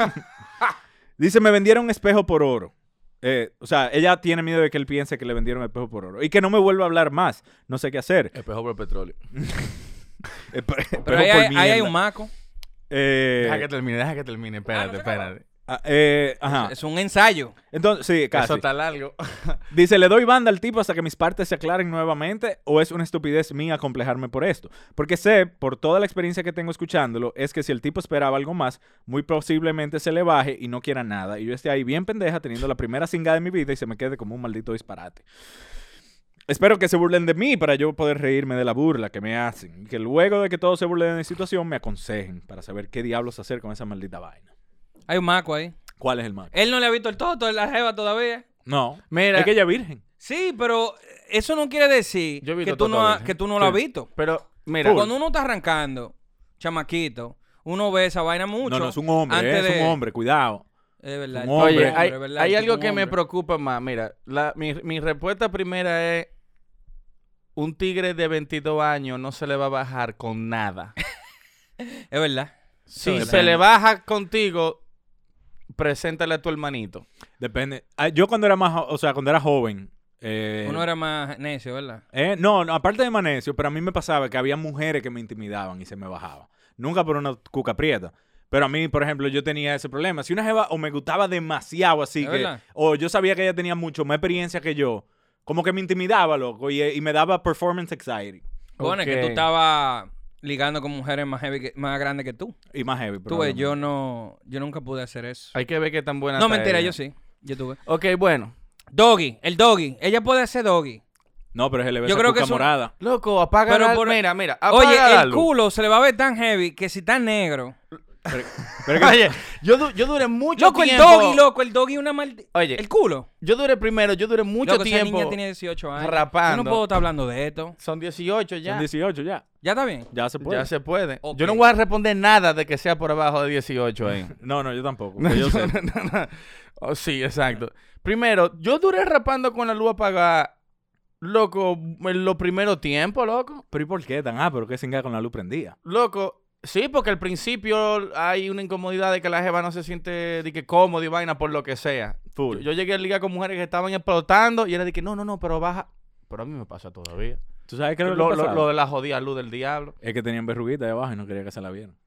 Dice, me vendieron un espejo por oro. Eh, o sea, ella tiene miedo de que él piense que le vendieron un espejo por oro. Y que no me vuelva a hablar más. No sé qué hacer. Espejo por petróleo. Espe- espejo Pero ahí, por hay- ahí hay mierda. un maco. Eh, Deja que termine, deja que termine. Espérate, no se espérate. ah, eh, ajá. Es un ensayo. Entonces, sí, casi. Eso está largo. Dice, ¿le doy banda al tipo hasta que mis partes se aclaren nuevamente o es una estupidez mía acomplejarme por esto? Porque sé, por toda la experiencia que tengo escuchándolo, es que si el tipo esperaba algo más, muy posiblemente se le baje y no quiera nada. Y yo esté ahí bien pendeja teniendo la primera cingada de mi vida y se me quede como un maldito disparate. Espero que se burlen de mí para yo poder reírme de la burla que me hacen. Y que luego de que todos se burlen de mi situación, me aconsejen para saber qué diablos hacer con esa maldita vaina. Hay un maco ahí. ¿Cuál es el mal? Él no le ha visto el toto, la jeva todavía. No. Mira. Es que ella es virgen. Sí, pero eso no quiere decir Yo he que visto tú, no, toto ha- virgen. que tú no lo has Sí. visto. Pero, mira. Cuando uno está arrancando, chamaquito, uno ve esa vaina mucho. No, no, es un hombre, antes eh, es de- un hombre, cuidado. Es verdad. Un el hombre. Oye, hombre, hay, es verdad, hay el algo tipo que un me hombre. preocupa más. Mira, la, mi, mi respuesta primera es: un tigre de veintidós años no se le va a bajar con nada. Es verdad. Si Eso es se verdad. le baja contigo, preséntale a tu hermanito. Depende. Ah, Yo cuando era más, jo- o sea, cuando era joven, Eh, Uno era más necio, ¿verdad? eh, no, no, aparte de manecio, pero a mí me pasaba que había mujeres que me intimidaban y se me bajaba. Nunca por una cuca prieta. Pero a mí, por ejemplo, yo tenía ese problema. Si una jeva o me gustaba demasiado así, ¿Es que, verdad? o yo sabía que ella tenía mucho más experiencia que yo, como que me intimidaba, loco, y, y me daba performance anxiety. Bueno, es que Ok. tú estabas ligando con mujeres más heavy que- más grandes que tú. Y más heavy. Tú ves, probablemente. yo no, yo nunca pude hacer eso. Hay que ver qué tan buena No, está mentira, ella. yo sí. Yo tuve. Ok, bueno. Doggy, el doggy. Ella puede hacer doggy. No, pero se le ve Yo esa creo que cuca es un- morada. Loco, apaga Pero la por- Mira, mira, apaga Oye, la el luz. culo se le va a ver tan heavy que si está negro. Pero, pero que- Oye, yo, du- yo duré mucho Loco, el tiempo... doggy, loco, el doggy una maldita. Oye, El culo. yo duré primero, yo duré mucho Loco, esa tiempo... niña tiene dieciocho años. rapando. Yo no puedo estar hablando de esto. Son dieciocho ya. son dieciocho ya. ¿Ya está bien? Ya se puede. Ya se puede. Ok. Yo no voy a responder nada de que sea por abajo de dieciocho ahí. No, no, yo tampoco. No, que yo yo- sé. no, no, no. Oh, sí, exacto. Primero, yo duré rapando con la luz apagada, loco, en los primeros tiempos, loco. Pero ¿y por qué tan? Ah, pero que singa con la luz prendida. Loco, sí, porque al principio hay una incomodidad de que la jeva no se siente de que cómodo y vaina por lo que sea. Full. Yo, yo llegué a ligar con mujeres que estaban explotando y era de que no, no, no, pero baja. Pero a mí me pasa todavía. ¿Tú sabes qué Lo, es lo, que lo- pasaba? lo de la jodida luz del diablo. Es que tenían verruguita de abajo y no quería que se la vieran.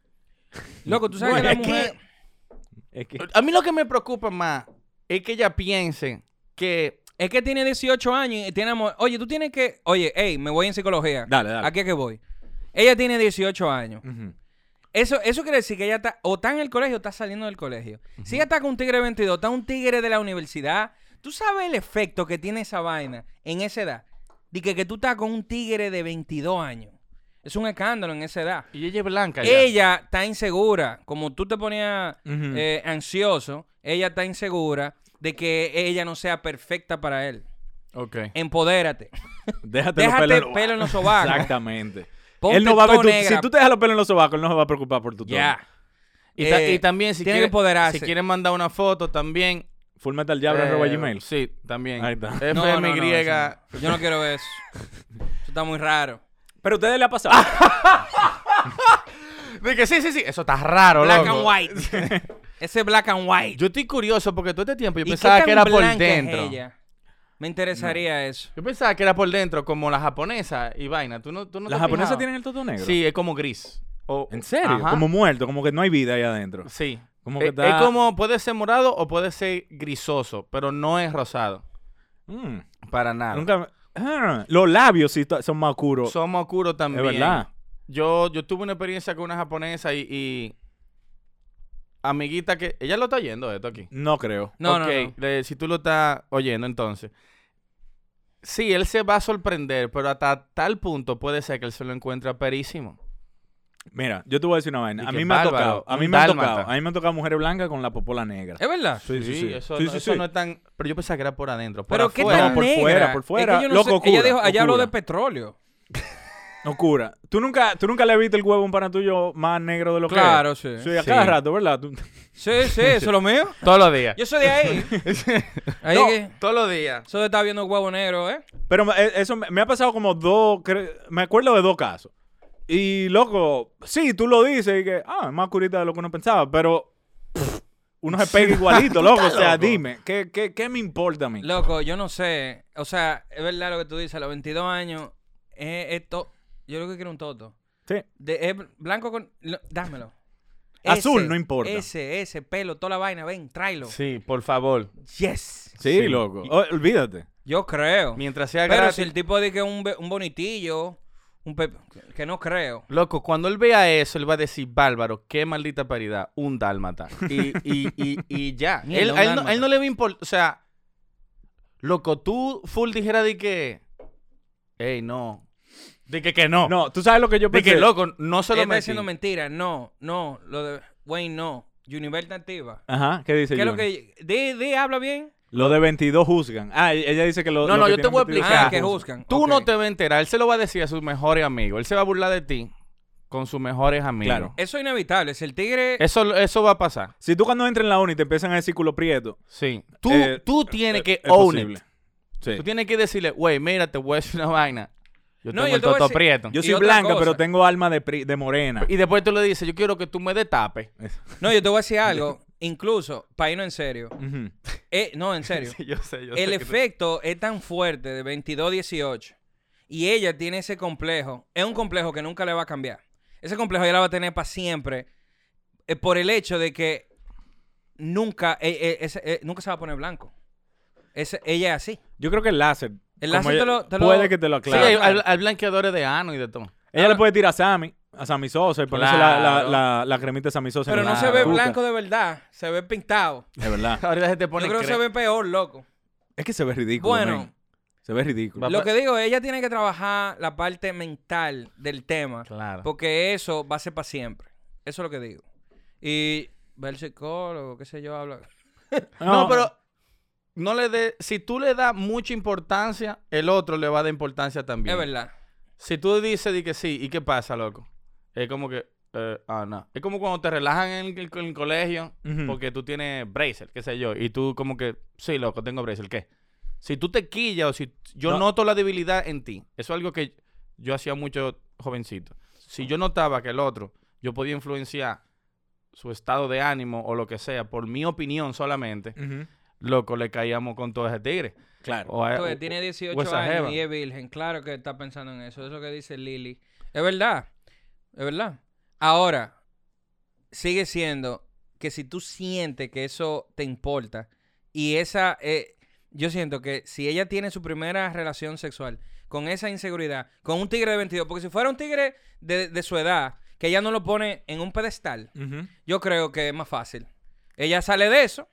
Loco, tú sabes Bueno, que la es que- mujer... Es que... A mí lo que me preocupa más es que ella piense que... Es que tiene dieciocho años y tiene amor. Oye, tú tienes que... Oye, hey, me voy en psicología. Dale, dale. ¿A qué que voy? Ella tiene dieciocho años. Ujú. Eso, eso quiere decir que ella está... O está en el colegio o está saliendo del colegio. Si ella está con un tigre de veintidós, está un tigre de la universidad. ¿Tú sabes el efecto que tiene esa vaina en esa edad? De que, que tú estás con un tigre de veintidós años. Es un escándalo en esa edad. Y ella es blanca ya. Ella está insegura. Como tú te ponías Ujú. eh, ansioso, ella está insegura de que ella no sea perfecta para él. Ok. Empodérate. Déjate, Déjate los pelos pelo en los sobacos. Exactamente. Ponte Él no va a ver todo tu- negra. Si tú te dejas los pelos en los sobacos, él no se va a preocupar por tu tono. Ya. Y, ta- Eh, y también si tiene quiere, que empoderarse. si quieren mandar una foto también. Full Metal Jabra eh, arroba gmail. Sí, también. Ahí está. F No, M no, no, Y. eso no. Yo no quiero eso. Eso está muy raro. Pero a ustedes le ha pasado. De que sí, sí, sí. Eso está raro, Black loco. and white. Ese black and white. Yo estoy curioso porque todo este tiempo yo ¿Y qué pensaba tan que era por blanca es dentro. ella? Me interesaría eso. Yo pensaba que era por dentro, como la japonesa y vaina. ¿Tú no, tú no te ¿Las has japonesas fijado? tienen el toto negro? Sí, es como gris. O- ¿En serio? Ajá. Como muerto, como que no hay vida ahí adentro. Sí. Como que Eh, está... Es como, puede ser morado o puede ser grisoso, pero no es rosado. Mm, Para nada. nunca... Ah, los labios sí ta- son más oscuros. Somos oscuros Es también. verdad. Yo, yo tuve una experiencia con una japonesa y, y amiguita que... Ella lo está oyendo esto aquí. No creo. No, Ok, no, no. le- si tú lo estás oyendo entonces. Sí, él se va a sorprender, pero hasta tal punto puede ser que él se lo encuentre perísimo. Mira, yo te voy a decir una vaina. Y A que mí me ha bárbaro, tocado. A un mí me ha dálmata. tocado. A mí me han tocado mujeres blancas con la popola negra. ¿Es verdad? Sí, sí, sí. Eso, Sí, no, sí, eso sí. no es tan... Pero yo pensaba que era por adentro. Por Pero qué afuera. tan No, por negra. fuera, por Es fuera. que yo no Loco, sé. oscura, Ella dijo, ella habló oscura. de petróleo. Oscura. ¿Tú nunca, ¿Tú nunca le viste el huevo a un pana tuyo más negro de lo Claro, que es? sí. Sí, a Sí. cada rato, ¿verdad? Tú- Sí, sí, eso es lo mío. Todos los días. Yo soy de ahí. Ahí No, que... todos los días. Eso de estar viendo huevo negro, ¿eh? Pero me- eh, eso me me ha pasado como dos... cre- Me acuerdo de dos casos. Y, loco, sí, tú lo dices y que... Ah, es más oscurita de lo que uno pensaba, pero... pff, uno se pega igualito, loco. O sea, loco. dime, ¿qué, qué, ¿qué me importa a mí? Loco, yo no sé. O sea, es verdad lo que tú dices. A los veintidós años, es esto. Yo lo que quiero un toto. Sí. De, es blanco con. lo- dámelo. Azul, Ese, no importa. Ese, ese, pelo, toda la vaina. Ven, tráelo. Sí, por favor. Yes. Sí, Sí. loco. Y- Oh, olvídate. Yo creo. Mientras sea Pero gratis. si el tipo dice que es un, be- un bonitillo, un pe- que no creo. Loco, cuando él vea eso, él va a decir, bárbaro, qué maldita paridad, un dálmata. Y, y, y, y ya. Mierda, él, un a él, no, dálmata. a él no le va a importar. O sea, loco, tú full dijera de que. Ey, no. De que, que no. No, tú sabes lo que yo De pensé. que, loco, no se Él lo está metí. diciendo mentira. No, no. Lo de Wayne, no. Universe Nativa. Ajá, ¿qué dice ¿Qué es lo Juni? que. De, de, habla bien. Lo de veintidós juzgan. Ah, ella dice que lo No, lo no, que yo te tienen voy a veintidós explicar. Ah, que juzgan. Tú Ok. no te vas a enterar. Él se lo va a decir a sus mejores amigos. Él se va a burlar de ti con sus mejores amigos. Claro. Eso es inevitable. Si el tigre. Eso, eso va a pasar. Si tú cuando entres en la uni te empiezan a decir culo prieto, Sí. Tú, Eh, tú tienes eh, que es own posible. it. Sí. Tú tienes que decirle, güey, mira, te voy a decir una vaina. Yo No, tengo yo el te voy a toto decir- prieto. Yo Y soy otra blanca, cosa. pero tengo alma de, pri- de morena. Y después tú le dices, yo quiero que tú me destapes. No, yo te voy a decir algo. incluso, para irnos en serio, Ujú. eh, no, en serio, Sí, yo sé, yo sé el que tú- efecto es tan fuerte de veintidós a dieciocho y ella tiene ese complejo, es un complejo que nunca le va a cambiar. Ese complejo ella la va a tener para siempre eh, por el hecho de que nunca, eh, eh, ese, eh, nunca se va a poner blanco. Ese- ella es así. Yo creo que el láser. El como láser ella- te lo- te lo- puede que te lo Sí, aclare. hay, claro. hay- hay blanqueadores de ano y de todo. Ella le puede tirar a Sammy, a Sammy Sosa, y ponerse la, la, Claro. la, la cremita de Sammy Sosa. Pero en no la se ve boca. blanco de verdad, se ve pintado. Es verdad. Ahorita se te pone Yo creo que cre- se ve peor, loco. Es que se ve ridículo. Bueno. men. Se ve ridículo. Va- Lo que digo, ella tiene que trabajar la parte mental del tema. Claro. Porque eso va a ser para siempre. Eso es lo que digo. Y ver el psicólogo, qué sé yo, habla. No, pero no le dé, si tú le das mucha importancia, el otro le va a dar importancia también. Es verdad. Si tú dices di que sí, ¿y qué pasa, loco? Es como que, eh, ah, no. Es como cuando te relajan en el, en el colegio Ujú. porque tú tienes bracer, qué sé yo, y tú como que, sí, loco, tengo bracer, ¿qué? Si tú te quillas o si yo No. noto la debilidad en ti, eso es algo que yo hacía mucho jovencito. Si yo notaba que el otro, yo podía influenciar su estado de ánimo o lo que sea, por mi opinión solamente, Ujú. loco, le caíamos con todo ese tigre. Claro. O a- Entonces, o- tiene o dieciocho esa años jeva. y es virgen. Claro que está pensando en eso. Eso que dice Lili. Es verdad. Es verdad. Ahora, sigue siendo que si tú sientes que eso te importa y esa... eh, yo siento que si ella tiene su primera relación sexual con esa inseguridad, con un tigre de veintidós, porque si fuera un tigre de, de su edad, que ella no lo pone en un pedestal, Ujú. yo creo que es más fácil. Ella sale de eso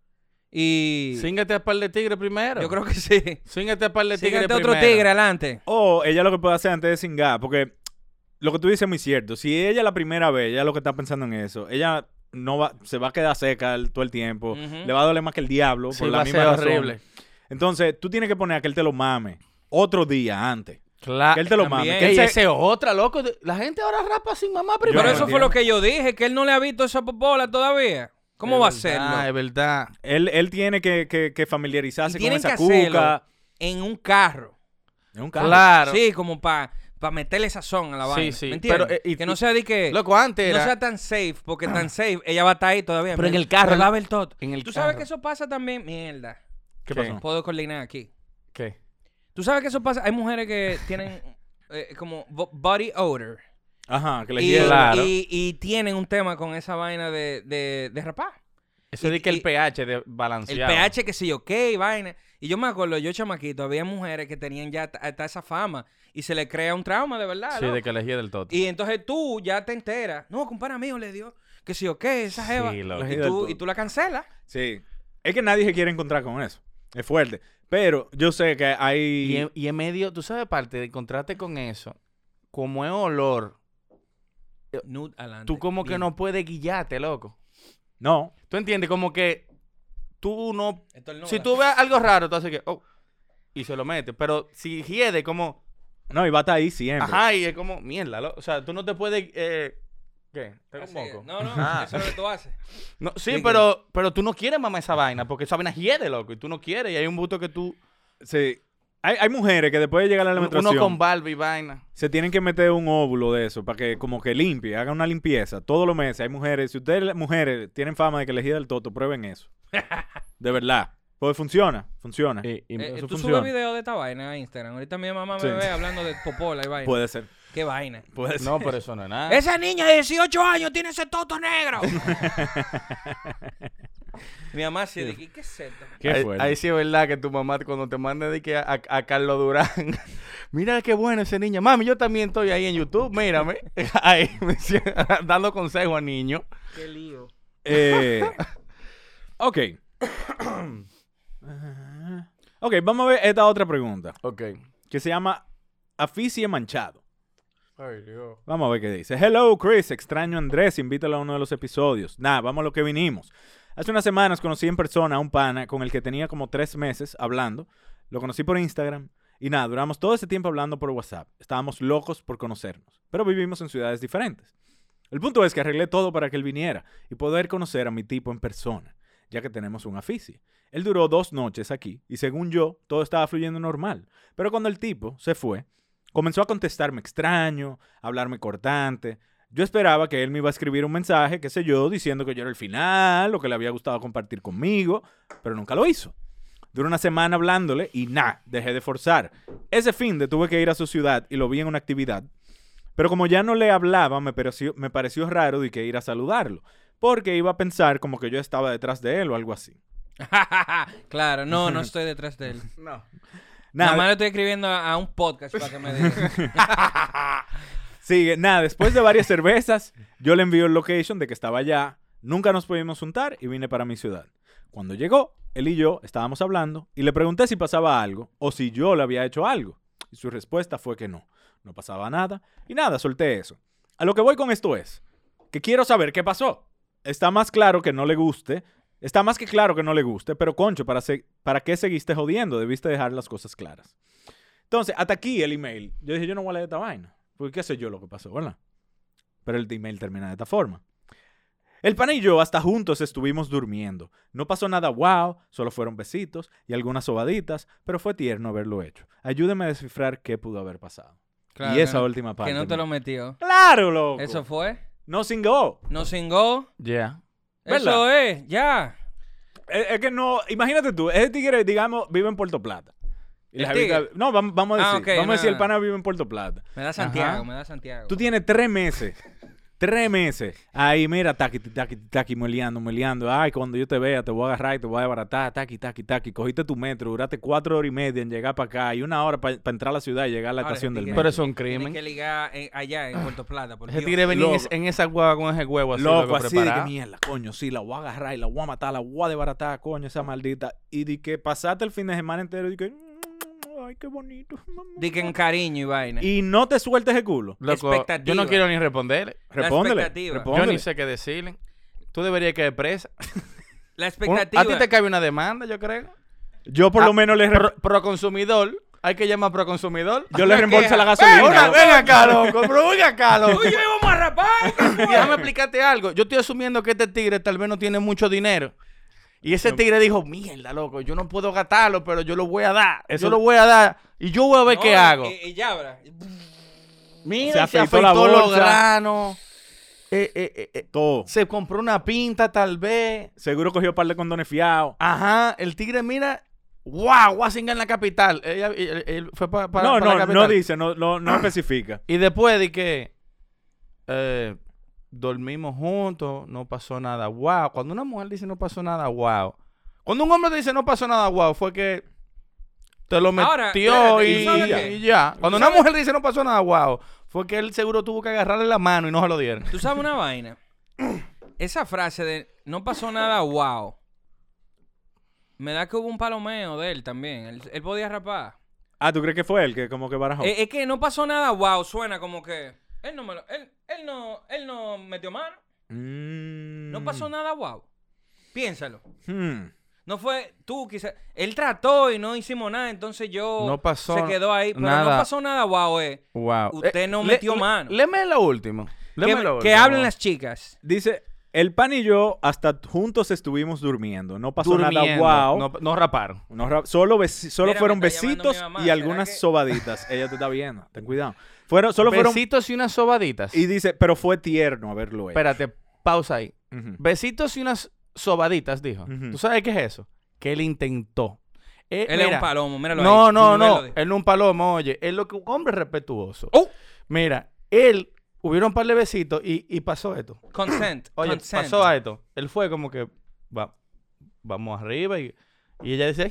y... Síngate a par de tigre primero. Yo creo que sí. Síngate a par de tigre Síguete otro primero. tigre adelante. O ella lo que puede hacer antes de cingar, porque lo que tú dices es muy cierto. Si ella la primera vez, ella lo que está pensando en eso, ella no va, se va a quedar seca el- todo el tiempo, Ujú. le va a doler más que el diablo, Sí, por va la a misma ser razón. horrible. Entonces, tú tienes que poner a que él te lo mame otro día antes. Claro. Que él te lo también. mame. Que Ey, él se- esa es otra, loco. La gente ahora rapa sin mamá primero. Pero no eso fue entiendo. lo que yo dije, que él no le ha visto esa popola todavía. ¿Cómo Es va a verdad, hacerlo? Es verdad. él, él tiene que, que, que familiarizarse Y con tienen esa que hacerlo cuca. en un carro. Es un carro. Claro. Sí, como para meterle sazón a la Sí, vaina. sí. ¿Me entiendes? Pero, eh, y- que no y- sea de que... Loco, antes no era... sea tan safe, porque tan safe, ella va a estar ahí todavía. Pero en me- el carro, me va a en- ver todo. en el Tú sabes carro. que eso pasa también... Mierda. ¿Qué ¿Qué? pasó? Puedo coordinar aquí. ¿Qué? Tú sabes que eso pasa... Hay mujeres que tienen eh, como bo- body odor. Ajá, que le Y, hiela. Claro. y, y tienen un tema con esa vaina de, de, de rapar. Eso Y- de que y- el pH de El balanceado. pH que sí, ok, vaina. Y yo me acuerdo, yo chamaquito, había mujeres que tenían ya t- hasta esa fama y se le crea un trauma de verdad. Sí, loco. de que elegía del toto. Y entonces tú ya te enteras. No, compadre mío le dio que sí, ok, esa jeva. Sí, loco. y, tú, y tú la cancelas. Sí. Es que nadie se quiere encontrar con eso. Es fuerte. Pero yo sé que hay... Y en, y en medio, tú sabes, parte de encontrarte con eso, como es olor, Nude adelante. tú como que Bien. no puedes guillarte, loco. No. ¿Tú entiendes? Como que tú no... Esto es nuda. Si tú ves algo raro, tú haces que... Oh, y se lo metes. Pero si hiede, como... No, y va a estar ahí siempre. Ajá, y es como... Mierda, lo- o sea, tú no te puedes... Eh, ¿Qué? ¿Tengo Así un es. moco? No, no, Ah. eso es lo que tú haces. No, sí, Diga. pero, pero tú no quieres mamar esa vaina, porque esa vaina hiede, loco, y tú no quieres, y hay un busto que tú... Sí. Hay, hay mujeres que después de llegar a la Uno menstruación con barba y vaina. se tienen que meter un óvulo de eso para que como que limpie, hagan una limpieza. Todos los meses hay mujeres. Si ustedes, mujeres, tienen fama de que les gira el toto, prueben eso. De verdad. Pues funciona, funciona. Y- y- Eh, eso tú funciona. subes video de esta vaina a Instagram. Ahorita mi mamá me Sí. ve hablando de popola y vaina. Puede ser. Qué vaina. Puede ser. No, pero eso no es nada. Esa niña de dieciocho años tiene ese toto negro. Mi mamá sí dice, ¿qué es esto? Qué ahí, fuerte. ahí sí es verdad que tu mamá cuando te manda de que a, a, a Carlos Durán, mira qué bueno ese niño. Mami, yo también estoy ahí en YouTube, mírame. Ahí menciona- dando consejos a niños. Qué lío. Eh, ok. Ok, vamos a ver esta otra pregunta. Ok. Que se llama Aficie Manchado. Ay, Dios. Vamos a ver qué dice. Hello, Chris. Extraño a Andrés. Invítalo a uno de los episodios. Nada, vamos a lo que vinimos. Hace unas semanas conocí en persona a un pana con el que tenía como tres meses hablando. Lo conocí por Instagram. Y nada, duramos todo ese tiempo hablando por WhatsApp. Estábamos locos por conocernos. Pero vivimos en ciudades diferentes. El punto es que arreglé todo para que él viniera y poder conocer a mi tipo en persona, ya que tenemos un aficie. Él duró dos noches aquí y según yo, todo estaba fluyendo normal. Pero cuando el tipo se fue, comenzó a contestarme extraño, a hablarme cortante. Yo esperaba que él me iba a escribir un mensaje, qué sé yo, diciendo que yo era el final, o que le había gustado compartir conmigo, pero nunca lo hizo. Duré una semana hablándole y nada, dejé de forzar. Ese fin de tuve que ir a su ciudad y lo vi en una actividad. Pero como ya no le hablaba, me pareció, me pareció raro de que ir a saludarlo. Porque iba a pensar como que yo estaba detrás de él o algo así. Claro, no, no estoy detrás de él. No. Nada más le estoy escribiendo a, a un podcast para que me diga. Sí, nada, después de varias cervezas, yo le envío el location de que estaba allá. Nunca nos pudimos juntar y vine para mi ciudad. Cuando llegó, él y yo estábamos hablando y le pregunté si pasaba algo o si yo le había hecho algo. Y su respuesta fue que no, no pasaba nada. Y nada, solté eso. A lo que voy con esto es que quiero saber qué pasó. Está más claro que no le guste. Está más que claro que no le guste, pero concho, ¿para, se- ¿para qué seguiste jodiendo? Debiste dejar las cosas claras. Entonces, hasta aquí el email. Yo dije, yo no voy a leer esta vaina. Porque qué sé yo lo que pasó, ¿verdad? Pero el email termina de esta forma. El pana y yo hasta juntos estuvimos durmiendo. No pasó nada wow, solo fueron besitos y algunas sobaditas, pero fue tierno haberlo hecho. Ayúdeme a descifrar qué pudo haber pasado. Claro, y esa que no- última parte. Que no te lo mira. metió. ¡Claro, loco! Eso fue. No sin go. No singó. Yeah. ¿Verdad? Eso es, ya. Es, es que no... Imagínate tú, ese tigre, digamos, vive en Puerto Plata. Y ¿El la tigre? jevita- no, vamos, vamos a decir. Ah, ok, vamos a decir, el nada. pana vive en Puerto Plata. Me da Santiago, Ajá. me da Santiago. Tú tienes tres meses. Tres meses. Ahí, mira, taqui, taqui, taqui, meleando, meleando. Ay, cuando yo te vea, te voy a agarrar y te voy a desbaratar. Taqui, taqui, taqui. Cogiste tu metro, duraste cuatro horas y media en llegar para acá y una hora para entrar a la ciudad y llegar a la Ahora, estación del tigre, metro. Pero eso es un Tienes crimen. que ligar eh, allá en Puerto Plata. Por Ese Dios. tigre venía en, Loco. es- en esa hueva con ese huevo así. Loco, loco, así de que preparado. mierda, coño, sí, la voy a agarrar y la voy a matar, la voy a desbaratar, coño, esa maldita. Y de que pasaste el fin de semana entero y de que, "Mm, ay, qué bonito. Di que en cariño y vaina. Y no te sueltes el culo. Loco, Expectativa. yo no quiero ni responder. La Respóndele. expectativa. respóndele. Yo ni sé qué decirle. Tú deberías quedar presa. La Un- expectativa. A ti te cabe una demanda, yo creo. Yo por Ah, lo menos le, re- Pro, pro consumidor. Hay que llamar pro consumidor. yo le una reembolso queja. la gasolina. Ven, loco. ven acá, loco. Pero ven acá, loco. Oye, vamos a rapar. Y déjame explicarte algo. Yo estoy asumiendo que este tigre tal vez no tiene mucho dinero. Y ese tigre dijo, mierda, loco, yo no puedo gastarlo, pero yo lo voy a dar. Eso- Yo lo voy a dar. Y yo voy a ver No, qué hago. Y, y ya, bra. Mira, se se afeitó la afeitó los bolsa. granos. Eh, eh, eh, eh, Todo. se compró una pinta, tal vez. Seguro cogió un par de condones fiados. Ajá, el tigre, mira. ¡Wow! Washington en la capital. Ella, él, él fue para No, la no, capital. no dice, no, no, no especifica. Y después de que eh, dormimos juntos, no pasó nada. Wow. Cuando una mujer dice no pasó nada, wow. Cuando un hombre te dice no pasó nada, wow, fue que te lo metió Ahora, espérate, y, ¿tú sabes y- qué? y ya. Cuando una sabes? mujer dice no pasó nada, wow, fue que él seguro tuvo que agarrarle la mano y no se lo dieron. Tú sabes una vaina. Esa frase de no pasó nada, wow. Me da que hubo un palomeo de él también. Él, él podía rapar. Ah, ¿tú crees que fue él que como que barajó? Eh, es que no pasó nada, wow. Suena como que él no me lo, él, él no, él no metió mano. Mm. No pasó nada, wow. Piénsalo. Hmm. No fue tú, quizás. Él trató y no hicimos nada, entonces yo. No pasó Se quedó ahí. Pero nada. no pasó nada, wow, eh. Wow. Usted no metió mano. Léeme lo último. Léeme Que, lo que último. hablen las chicas. Dice, el pan y yo hasta juntos estuvimos durmiendo. No pasó nada Durmiendo. wow. No, no raparon. No ra- solo besi- solo Mira, fueron me está llamando besitos mi mamá, y ¿será algunas que- sobaditas. Ella te está viendo. Ten cuidado. Fueron, solo fueron... Besitos y unas sobaditas. Y dice, pero fue tierno haberlo hecho. Espérate, pausa ahí. Ujú. Besitos y unas sobaditas, dijo. Ujú. ¿Tú sabes qué es eso? Que él intentó. Eh, Él es mira, un palomo, míralo No, ahí. no, Jimmy no. Melody. Él no es un palomo, oye. Él lo que un hombre respetuoso. Oh. Mira, él hubieron un par de besitos y, y pasó esto. Consent. Oye, consent. pasó a esto. Él fue como que va, vamos arriba y, y ella decía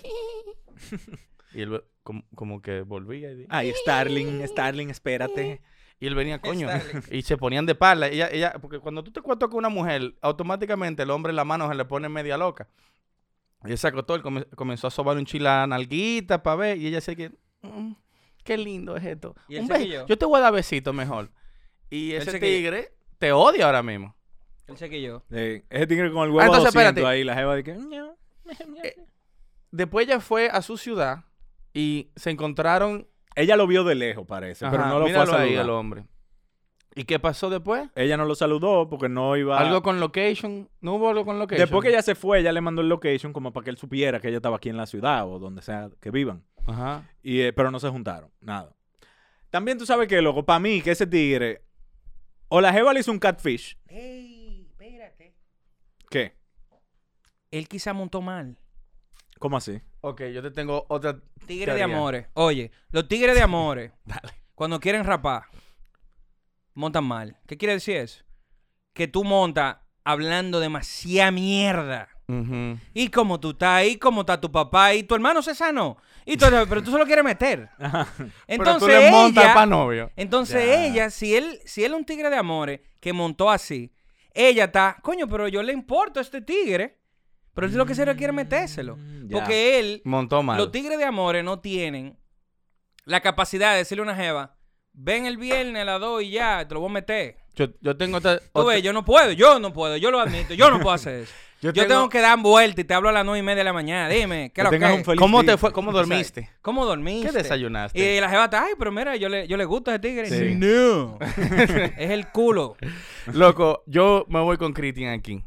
y él como, como que volvía y, Ay, Starling, Starling, espérate. y él venía, coño, Starling. y se ponían de espalda. Ella, ella, porque cuando tú te cuentas con una mujer, automáticamente el hombre en la mano se le pone media loca. Y él se acostó, él come- comenzó a sobar un chila nalguita para ver, y ella decía que, "Mm, qué lindo es esto. ¿Y él Un se bes- quilló? Yo te voy a dar besito mejor. Y Él ese se quilló. tigre te odia ahora mismo. Él se quilló. Eh, ese tigre con el huevo Ah, entonces, doscientos espérate. ahí, la jeva de que... Eh, Después ella fue a su ciudad y se encontraron. Ella lo vio de lejos, parece, pero Ajá, no lo fue a míralo ahí saludar. el hombre. ¿Y qué pasó después? Ella no lo saludó porque no iba... ¿Algo con location? ¿No hubo algo con location? Después que ella se fue, ella le mandó el location como para que él supiera que ella estaba aquí en la ciudad o donde sea que vivan. Ajá. Y, eh, pero no se juntaron, nada. También tú sabes que, loco, para mí, que ese tigre... O la jeva le hizo un catfish. Ey, espérate. ¿Qué? Él quizá montó mal. ¿Cómo así? Ok, yo te tengo otra Tigre de teoría. amores. Oye, los tigres de amores, Dale. cuando quieren rapar, montan mal. ¿Qué quiere decir eso? Que tú montas hablando demasiada mierda. Ujú. Y como tú estás, y como está tu papá, y tu hermano se sanó. Y tú, pero tú se lo quieres meter. Entonces Pero tú le montas ella, pa' novio. entonces Ya. ella, si él, si él es un tigre de amores que montó así, ella está, coño, pero yo le importo a este tigre. Pero él es lo que se le quiere metérselo. ya. Porque él, Montó mal. los tigres de amores no tienen la capacidad de decirle a una jeva, ven el viernes a las dos y ya, te lo voy a meter. Yo, yo tengo otra... Tú otra- ves, yo no puedo, yo no puedo, yo lo admito, yo no puedo hacer eso. Yo Yo, tengo- tengo que dar vuelta y te hablo a las nueve y media de la mañana. Dime, ¿qué es Que lo tengas que un es? feliz ¿Cómo día. te fue? ¿Cómo dormiste? ¿Cómo dormiste? ¿Qué desayunaste? Y la jeva está, ay, pero mira, yo le, yo le gusto a ese tigre. Sí. No. Es el culo. Loco, yo me voy con Christian aquí.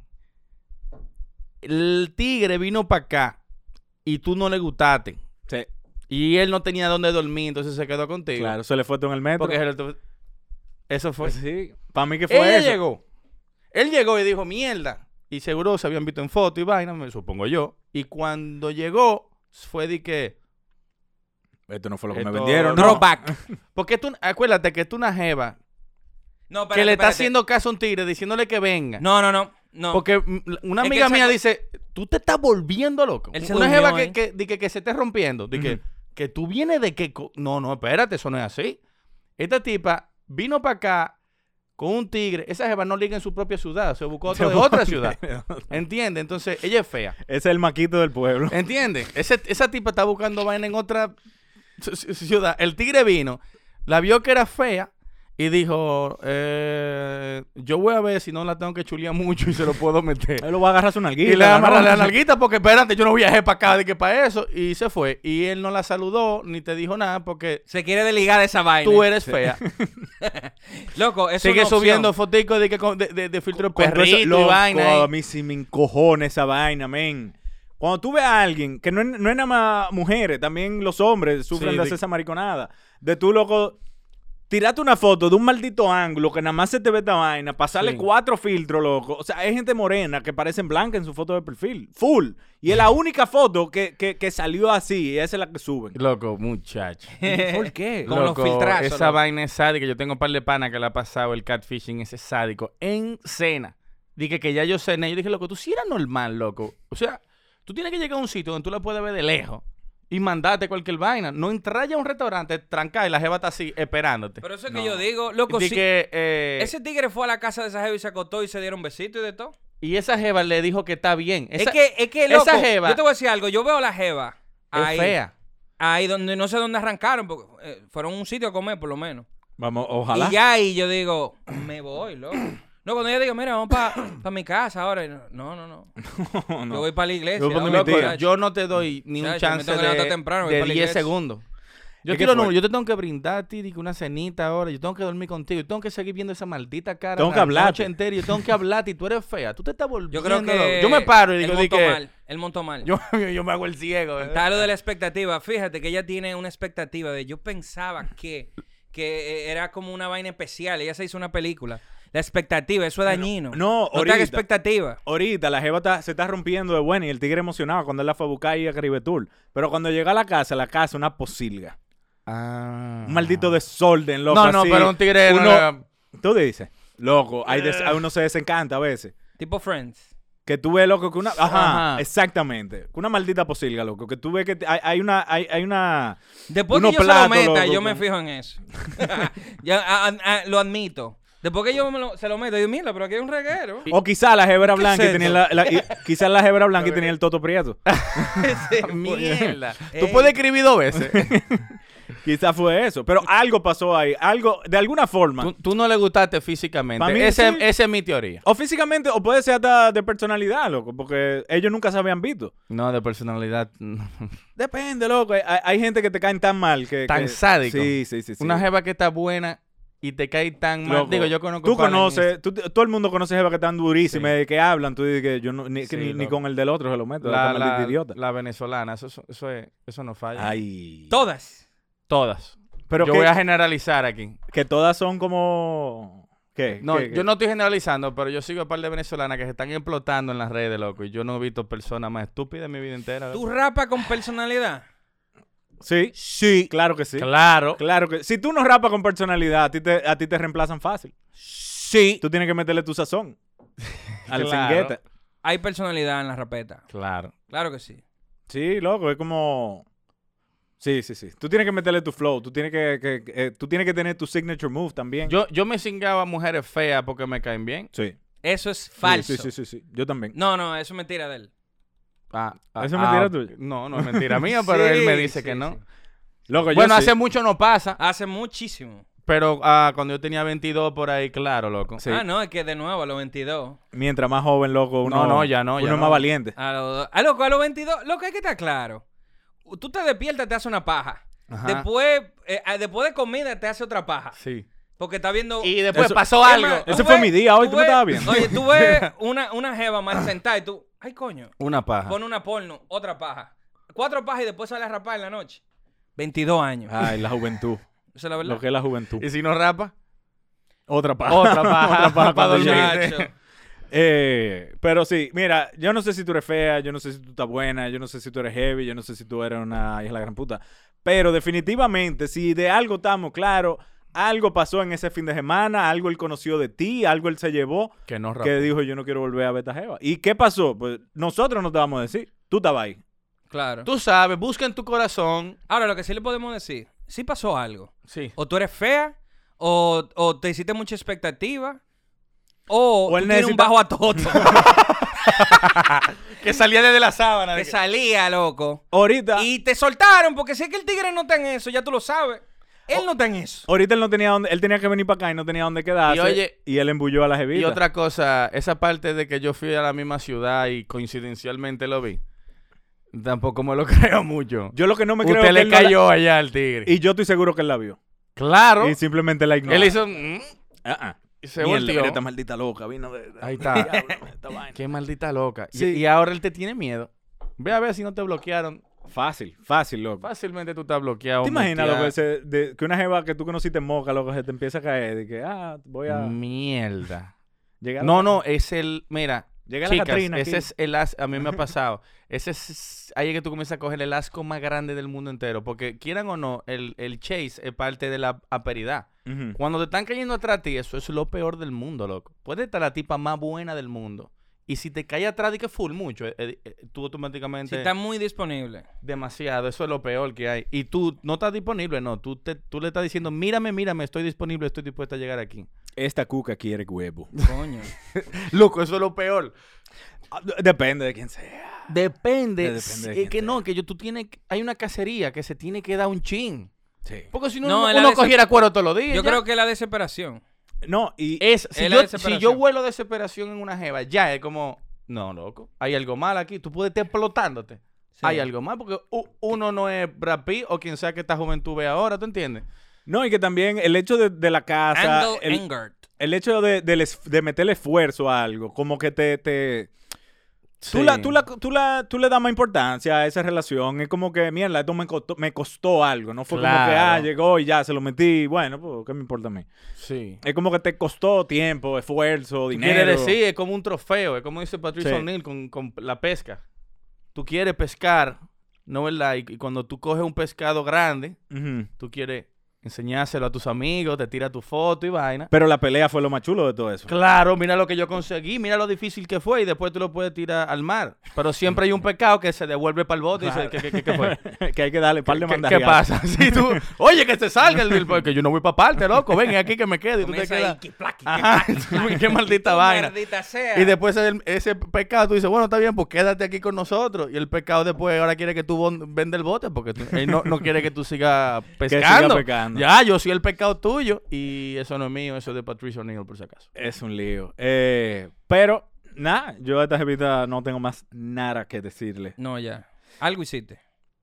El tigre vino para acá y tú no le gustaste. Sí, Y él no tenía dónde dormir, entonces se quedó contigo. claro, se le fue todo en el metro. Porque él- eso fue. Pues sí, para mí que fue Ella eso. llegó. Él llegó y dijo, mierda. Y seguro se habían visto en foto y vaina, me supongo yo. Y cuando llegó, fue de que... Esto no fue lo que Esto- me vendieron. no. No. Throwback. Porque tú, acuérdate que tú una jeva No, que espérate, le está espérate. haciendo caso a un tigre diciéndole que venga. No, no, no. no. Porque mm, una Es que amiga él mía sacó- dice, tú te estás volviendo loco. Él se Una durmió jeva que, ahí. que, de que, que se esté rompiendo. De que, Ujú. que tú vienes de que... co- No, no, espérate, eso no es así. Esta tipa vino para acá con un tigre. Esa jeva no liga en su propia ciudad. Se buscó otro de otra ciudad. ¿Entiendes? Entonces, ella es fea. Ese es el maquito del pueblo. ¿Entiendes? Ese, esa tipa está buscando vaina en otra ci- ci- ciudad. El tigre vino, la vio que era fea y dijo, eh, yo voy a ver si no la tengo que chulear mucho y se lo puedo meter. Él lo va a agarrar su nalguita. Y le amarra ¿no? la nalguita porque espérate, yo no viajé para acá de que para eso. Y se fue. Y él no la saludó ni te dijo nada porque Se quiere desligar de esa vaina. tú eres fea. Loco, eso Sigue es una subiendo opción. foticos de, que con- de, de, de filtro Con todo eso- perrito y loco, vaina. a ahí. mí sí me encojona esa vaina, men. Cuando tú ves a alguien, que no es, no es nada más mujeres, también los hombres sufren Sí, de de- hacer esa mariconada. De tú, loco, tirate una foto de un maldito ángulo que nada más se te ve esta vaina, pasarle Sí. cuatro filtros, loco. O sea, hay gente morena que parecen blancas en su foto de perfil. Full. Y es la única foto que, que, que salió así, y esa es la que suben. Loco, muchacho. ¿Por qué? Como los Loco, filtrazos, esa loco. vaina es sádica. Yo tengo un par de panas que le ha pasado el catfishing, ese sádico, en cena. Dije que ya yo cené. Yo dije, loco, tú sí eras normal, loco. O sea, tú tienes que llegar a un sitio donde tú la puedes ver de lejos y mandarte cualquier vaina. No entrar ya a un restaurante, trancar y la jeva está así esperándote. Pero eso es No. que yo digo, loco, Di sí, que, eh, ese tigre fue a la casa de esa jeva y se acostó y se dieron besitos y de todo. Y esa jeva le dijo que está bien. Esa, es que, es que, loco, esa jeva yo te voy a decir algo. Yo veo a la jeva es ahí, fea. ahí donde no sé dónde arrancaron, porque eh, fueron a un sitio a comer por lo menos. Vamos, ojalá. Y ya ahí yo digo, me voy, loco. No, cuando yo digo, mira, vamos para mi casa ahora. y No, no, no. No, no. Yo voy para la iglesia. Yo voy ahora, mi Loco, tía. muchacho. yo no te doy ni un Chacho, me chance tengo que levantar de, temprano, voy de para la diez iglesia. segundos. Yo, ¿Y qué tiro fue? número, yo te tengo que brindar a ti digo, una cenita ahora. Yo tengo que dormir contigo. Yo tengo que seguir viendo esa maldita cara. Tengo la que hablarte. noche entera. y Yo tengo que hablarte y tú eres fea. Tú te estás volviendo. Yo creo que loco. Yo me paro y digo, él di montó que mal. Él montó mal. yo, yo me hago el ciego. ¿eh? Está lo de la expectativa. Fíjate que ella tiene una expectativa de... Yo pensaba que, que eh, era como una vaina especial. Ella se hizo una película. La expectativa, eso es dañino. no, no te ahorita. hagas expectativa. Ahorita la jeva está- se está rompiendo de buena y el tigre emocionado cuando él la fue a buscar ahí a Caribe Tour. Pero cuando llega a la casa, la casa una posilga. Ah. Un maldito desorden, loco. No, no, así. pero un tigre no Uno- le- Tú dices, loco, hay des- a uno se desencanta a veces. Tipo Friends. Que tú ves, loco, que una... Ajá, Ajá. exactamente. Que una maldita posilga, loco. Que tú ves que te- hay, hay una... Hay, hay una... Después Unos que yo se lo platos, meta, loco, yo me con- fijo en eso. ya, a- a- a- lo admito. Después que yo me lo- se lo meto, yo mira, pero aquí hay un reguero. O quizá la jebra ¿Qué blanca es y tenía eso? la... la- y- quizá la jebra blanca y tenía el toto prieto. Mierda. Ey. Tú puedes escribir dos veces. Quizá fue eso. Pero algo pasó ahí. Algo... De alguna forma. tú, tú no le gustaste físicamente. Pa' mí Ese- sí. Esa es mi teoría. O físicamente, o puede ser hasta de personalidad, loco. Porque ellos nunca se habían visto. No, de personalidad. Depende, loco. Hay, hay gente que te caen tan mal que... Tan que- sádico. Sí, sí, sí. sí. Una jeva que está buena y te cae tan mal. Loco, Digo, yo conozco Tú par en conoces... tú- todo el mundo conoce jevas que están durísimas, Sí. de que hablan. Tú dices que yo no, ni, que Sí, ni, ni loco. con el del otro se lo meto. La, La, maldita la, idiota. la venezolana, eso, eso, eso, es- eso no falla. Ay. Todas. Todas. Pero Yo que, voy a generalizar aquí. que todas son como... ¿Qué? No, ¿Qué, qué? yo no estoy generalizando, pero yo sigo a un par de venezolanas que se están explotando en las redes, loco. Y yo no he visto personas más estúpidas en mi vida entera. ¿Tú rapas con personalidad? Sí. Sí. Claro que sí. Claro. Claro que si tú no rapas con personalidad, a ti te, a ti te reemplazan fácil. Sí. Tú tienes que meterle tu sazón. Al Claro. cengueta. Hay personalidad en la rapeta. Claro. Claro que sí. Sí, loco, es como... Sí, sí, sí. Tú tienes que meterle tu flow. Tú tienes que, que- que- eh, tú tienes que tener tu signature move también. Yo, yo me cingaba a mujeres feas porque me caen bien. Sí. Eso es Sí, falso. Sí, sí, sí, sí. Yo también. No, no, eso es mentira de él. Ah, ah, ¿Eso es mentira ah, tuya? No, no es mentira mía, pero él me dice Sí, que sí, no. sí. Loco, yo Bueno, sí. hace mucho no pasa, Hace muchísimo. pero ah, cuando yo tenía veintidós por ahí, claro, loco. Sí. Ah, no, es que de nuevo a los veintidós. Mientras más joven, loco, uno, No, no, ya no, uno ya es no. más valiente. A los, a, loco, a los veintidós, lo que hay que estar claro. Tú te despiertas, te haces una paja. Ajá. Después, eh, ah, después de comida te hace otra paja. Sí. Porque está viendo... Y después Eso- pasó Es algo. más, Ese tú fue ves- mi día hoy, ¿tú me ves- estabas viendo? Oye, tú ves una, una jeva mal sentada y tú... Ay, coño. Una paja. Pone una porno, otra paja. Cuatro pajas y después sale a rapar en la noche. veintidós años. Ay, la juventud. Esa es la verdad. Lo que es la juventud. ¿Y si no rapa? Otra paja. Otra paja. Otra paja Pa' cuando dormir. llegue. Muchacho. Eh, pero sí, mira, yo no sé si tú eres fea, yo no sé si tú estás buena, yo no sé si tú eres heavy, yo no sé si tú eres una hija de la gran puta. Pero definitivamente, si de algo estamos claros, algo pasó en ese fin de semana, algo él conoció de ti, algo él se llevó, Que no rapa. que dijo yo no quiero volver a ver esta jeva. ¿Y qué pasó? Pues nosotros no te vamos a decir, tú estabas ahí. Claro. Tú sabes, busca en tu corazón. Ahora, lo que sí le podemos decir, sí pasó algo. Sí. O tú eres fea, o, o te hiciste mucha expectativa, o, O tú él tienes un necesita- bajo a toto. Que salía desde la sábana. que salía, loco. Ahorita, Y te soltaron, porque si es que el tigre no está en eso, ya tú lo sabes. Él no está en eso. ahorita él no tenía donde, él tenía que venir para acá y no tenía dónde quedarse. Y oye- y él embulló a la jevita. Y otra cosa, esa parte de que yo fui a la misma ciudad y coincidencialmente lo vi, tampoco me lo creo mucho. Yo lo que no me creo Usted es que le él no la- cayó allá al tigre. Y yo estoy seguro que él la vio. claro, Y simplemente la ignoró. él hizo... mm, Ah, ah. y se Mierda, volteó. mira esta maldita loca, vino de... de- Ahí está. Diablo, esta vaina. Qué maldita loca. Y- Sí. Y, ahora él te tiene miedo. Ve a ver si no te bloquearon. Fácil, fácil, loco. Fácilmente tú estás bloqueado. ¿Te imaginas, muteado. loco, ese- de- que una jeva que tú conociste en Moca, loco, se te empieza a caer? De que, ah, voy a Mierda. llegar a No, la- no, es el... Mira, Llega la chicas, Catrina ese aquí. es el as... A mí me ha pasado. Ese es... Ahí es que tú comienzas a coger el asco más grande del mundo entero. Porque, quieran o no, el, el chase es parte de la aperidad. Ujú. Cuando te están cayendo atrás de ti, eso es lo peor del mundo, loco. Puede estar la tipa más buena del mundo. Y si te cae atrás de que full mucho, eh, eh, eh, tú automáticamente... Si está muy disponible. Demasiado, eso es lo peor que hay. Y tú no estás disponible, no. Tú, te, tú le estás diciendo, mírame, mírame, estoy disponible, estoy dispuesta a llegar aquí. Esta cuca quiere huevo. Coño. Loco, eso es lo peor. Ah, Depende de quién sea. Depende. Depende de es quién que sea. no, que yo, tú tienes... Hay una cacería que se tiene que dar un chin. Sí. Porque si no, No, uno, es la uno desesper- cogiera cuero todos los días. Yo ya. creo que la desesperación. No, y... Es, si, Es la yo, si desesperación. yo vuelo desesperación en una jeva, ya es como... No, loco. Hay algo mal aquí. Tú puedes estar explotándote. Sí. Hay algo mal porque u- uno no es Brad Pitt o quien sea que esta juventud ve ahora, ¿tú entiendes? No, y que también el hecho de, de la casa... Angle el, Engert. el hecho de, del es- de meterle esfuerzo a algo, como que te... te Tú, Sí. la, tú, la, tú, la, tú le das más importancia a esa relación. Es como que, mierda, esto me costó, me costó algo. No fue como que, Claro. ah, llegó y ya se lo metí. Bueno, pues, ¿qué me importa a mí? Sí. Es como que te costó tiempo, esfuerzo, dinero. Quiere decir, es como un trofeo, es como dice Patricia Sí. O'Neill con, con la pesca. Tú quieres pescar, ¿no verdad? Y, y cuando tú coges un pescado grande, Ujú. tú quieres enseñárselo a tus amigos, te tira tu foto y vaina. Pero la pelea fue lo más chulo de todo eso. Claro, mira lo que yo conseguí, mira lo difícil que fue y después tú lo puedes tirar al mar. Pero siempre hay un pecado que se devuelve para el bote y dice, ¿qué, qué, qué- qué fue? que hay que darle par de ¿Qué, qué mandarias. pasa? Si tú, oye, que se salga el del porque yo no voy para parte, loco. Ven aquí que me quede y tú te Comienza quedas. ahí, que plaqui, que Ajá, qué maldita Tú, vaina. maldita sea. Y después ese, ese pecado, tú dices, bueno, está bien, pues quédate aquí con nosotros. Y el pecado después ahora quiere que tú bon- venda el bote porque tú- él no, no quiere que tú sigas pescando. pescando. Ya, yo soy el pecado tuyo y eso no es mío, eso es de Patricia O'Neill, por si acaso. Es un lío. Eh, pero, nada, yo a esta jevita no tengo más nada que decirle. No, ya. Algo hiciste.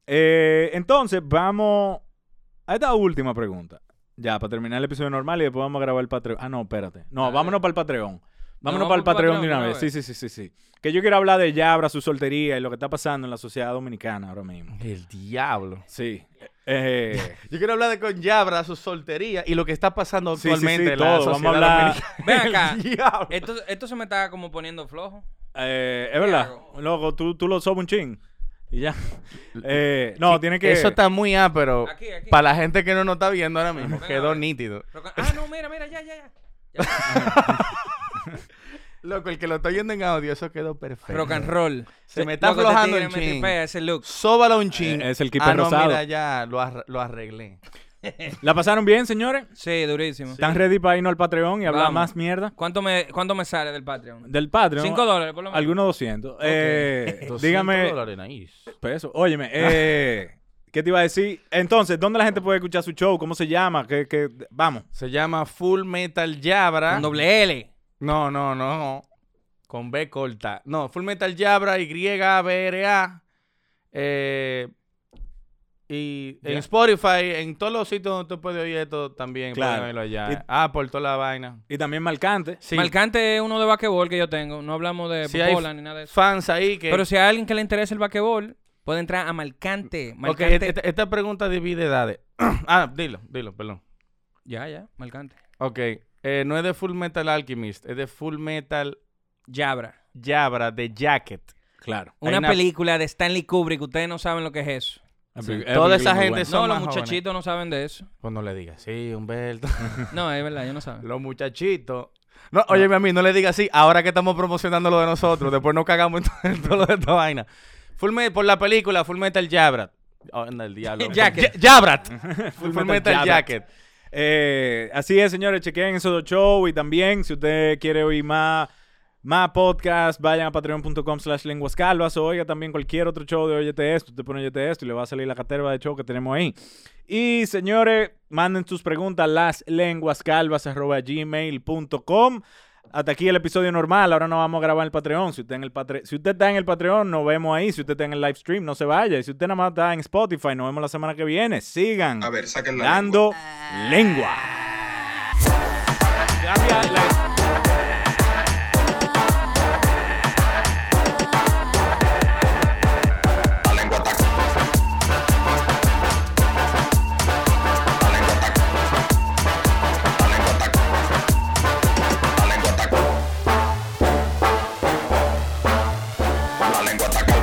Eh, entonces, vamos a esta última pregunta. Ya, para terminar el episodio normal y después vamos a grabar el Patreon. Ah, no, espérate. No, A vámonos ver. para el Patreon. Vámonos No, para el vamos pa' Patreon de Patreon una de vez. una Sí, sí, sí, sí, sí. Que yo quiero hablar de Yabra, su soltería y lo que está pasando en la sociedad dominicana ahora mismo. El diablo. Sí. Eh, Yo quiero hablar de con Yabra, su soltería y lo que está pasando Sí, sí, actualmente sí, en la todo. Vamos a sociedad hablar- dominicana. Ven acá. El diablo. Esto, esto se me está como poniendo flojo. eh, es verdad. hago? Loco, tú, tú lo sobas un chin. Y ya. Eh, no, tiene que... Eso está muy ápero. Aquí, aquí. Para la gente que no nos está viendo ahora mismo, Venga, quedó a ver. nítido. Rock and- Ah, no, mira, mira, ya, ya, ya. Ya. Loco, el que lo está oyendo en audio, eso quedó perfecto. Rock and roll. Se me está Loco, este aflojando tigre el me chin. tripea ese look. Sóbalo un chin. Eh, es el keeper ah, no, rosado. mira, ya lo, ar- lo arreglé. ¿La pasaron bien, señores? Sí, durísimo. ¿Están ready para irnos al Patreon y hablar Vamos. más mierda? ¿Cuánto me, ¿Cuánto me sale del Patreon? Del Patreon. Cinco dólares, por lo menos. Algunos doscientos. Eh, doscientos dígame... dólares, nice. Peso. Óyeme, eh, ¿qué te iba a decir? Entonces, ¿dónde la gente puede escuchar su show? ¿Cómo se llama? ¿Qué, qué? Vamos. Se llama Full Metal Yabra. Con doble L. No, no, no. Con B corta. No, Full Metal Yabra, Y A B R A. Eh, y en Ya. Spotify, en todos los sitios donde tú puedes oír esto también. Claro. Pueden oírlo allá. Y- Ah, por toda la vaina. Y también Marcante. Sí. Marcante es uno de basquetbol que yo tengo. No hablamos de Sí, hay popola ni nada de eso. Fans ahí que... Pero si hay alguien que le interesa el basquetbol, puede entrar a Marcante. Ok, Marcante. esta, esta pregunta divide edades. ah, dilo, dilo, perdón. Ya, ya, Marcante. Ok, eh, no es de Full Metal Alchemist, es de Full Metal Yabra. Yabra, de Jacket. Claro. Hay Una, una- película de Stanley Kubrick. Ustedes no saben lo que es eso. Sí. Toda esa gente son No, los más jóvenes. muchachitos no saben de eso. Pues no le digas, sí, Humberto. No, es verdad, ellos no saben. Los muchachitos. No, óyeme a mí, no le digas así, ahora que estamos promocionando lo de nosotros, después nos cagamos en todo, en todo lo de esta vaina. Full Metal, por la película, Full Metal Yabrat. Oh, anda el diablo. Jacket. Ya- Yabrat. Full, Metal Metal, Yabrat. Jacket. Eh, así es, señores, chequen esos dos shows y también si usted quiere oír más, más podcast, vayan a patreon.com slash lenguascalvas o oiga también cualquier otro show de Óyete Esto. Usted pone Óyete Esto y le va a salir la caterva de show que tenemos ahí. Y, señores, manden sus preguntas a laslenguascalvas arroba gmail punto com. Hasta aquí el episodio normal. Ahora no vamos a grabar en el Patreon. Si usted, en el Patre- si usted está en el Patreon, nos vemos ahí. Si usted está en el live stream, no se vaya. Y si usted nada más está en Spotify, nos vemos la semana que viene. Sigan A ver, saquen la dando lengua. Cambia la- La lengua ataca. La lengua ataca. La lengua ataca. La lengua ataca. La lengua ataca.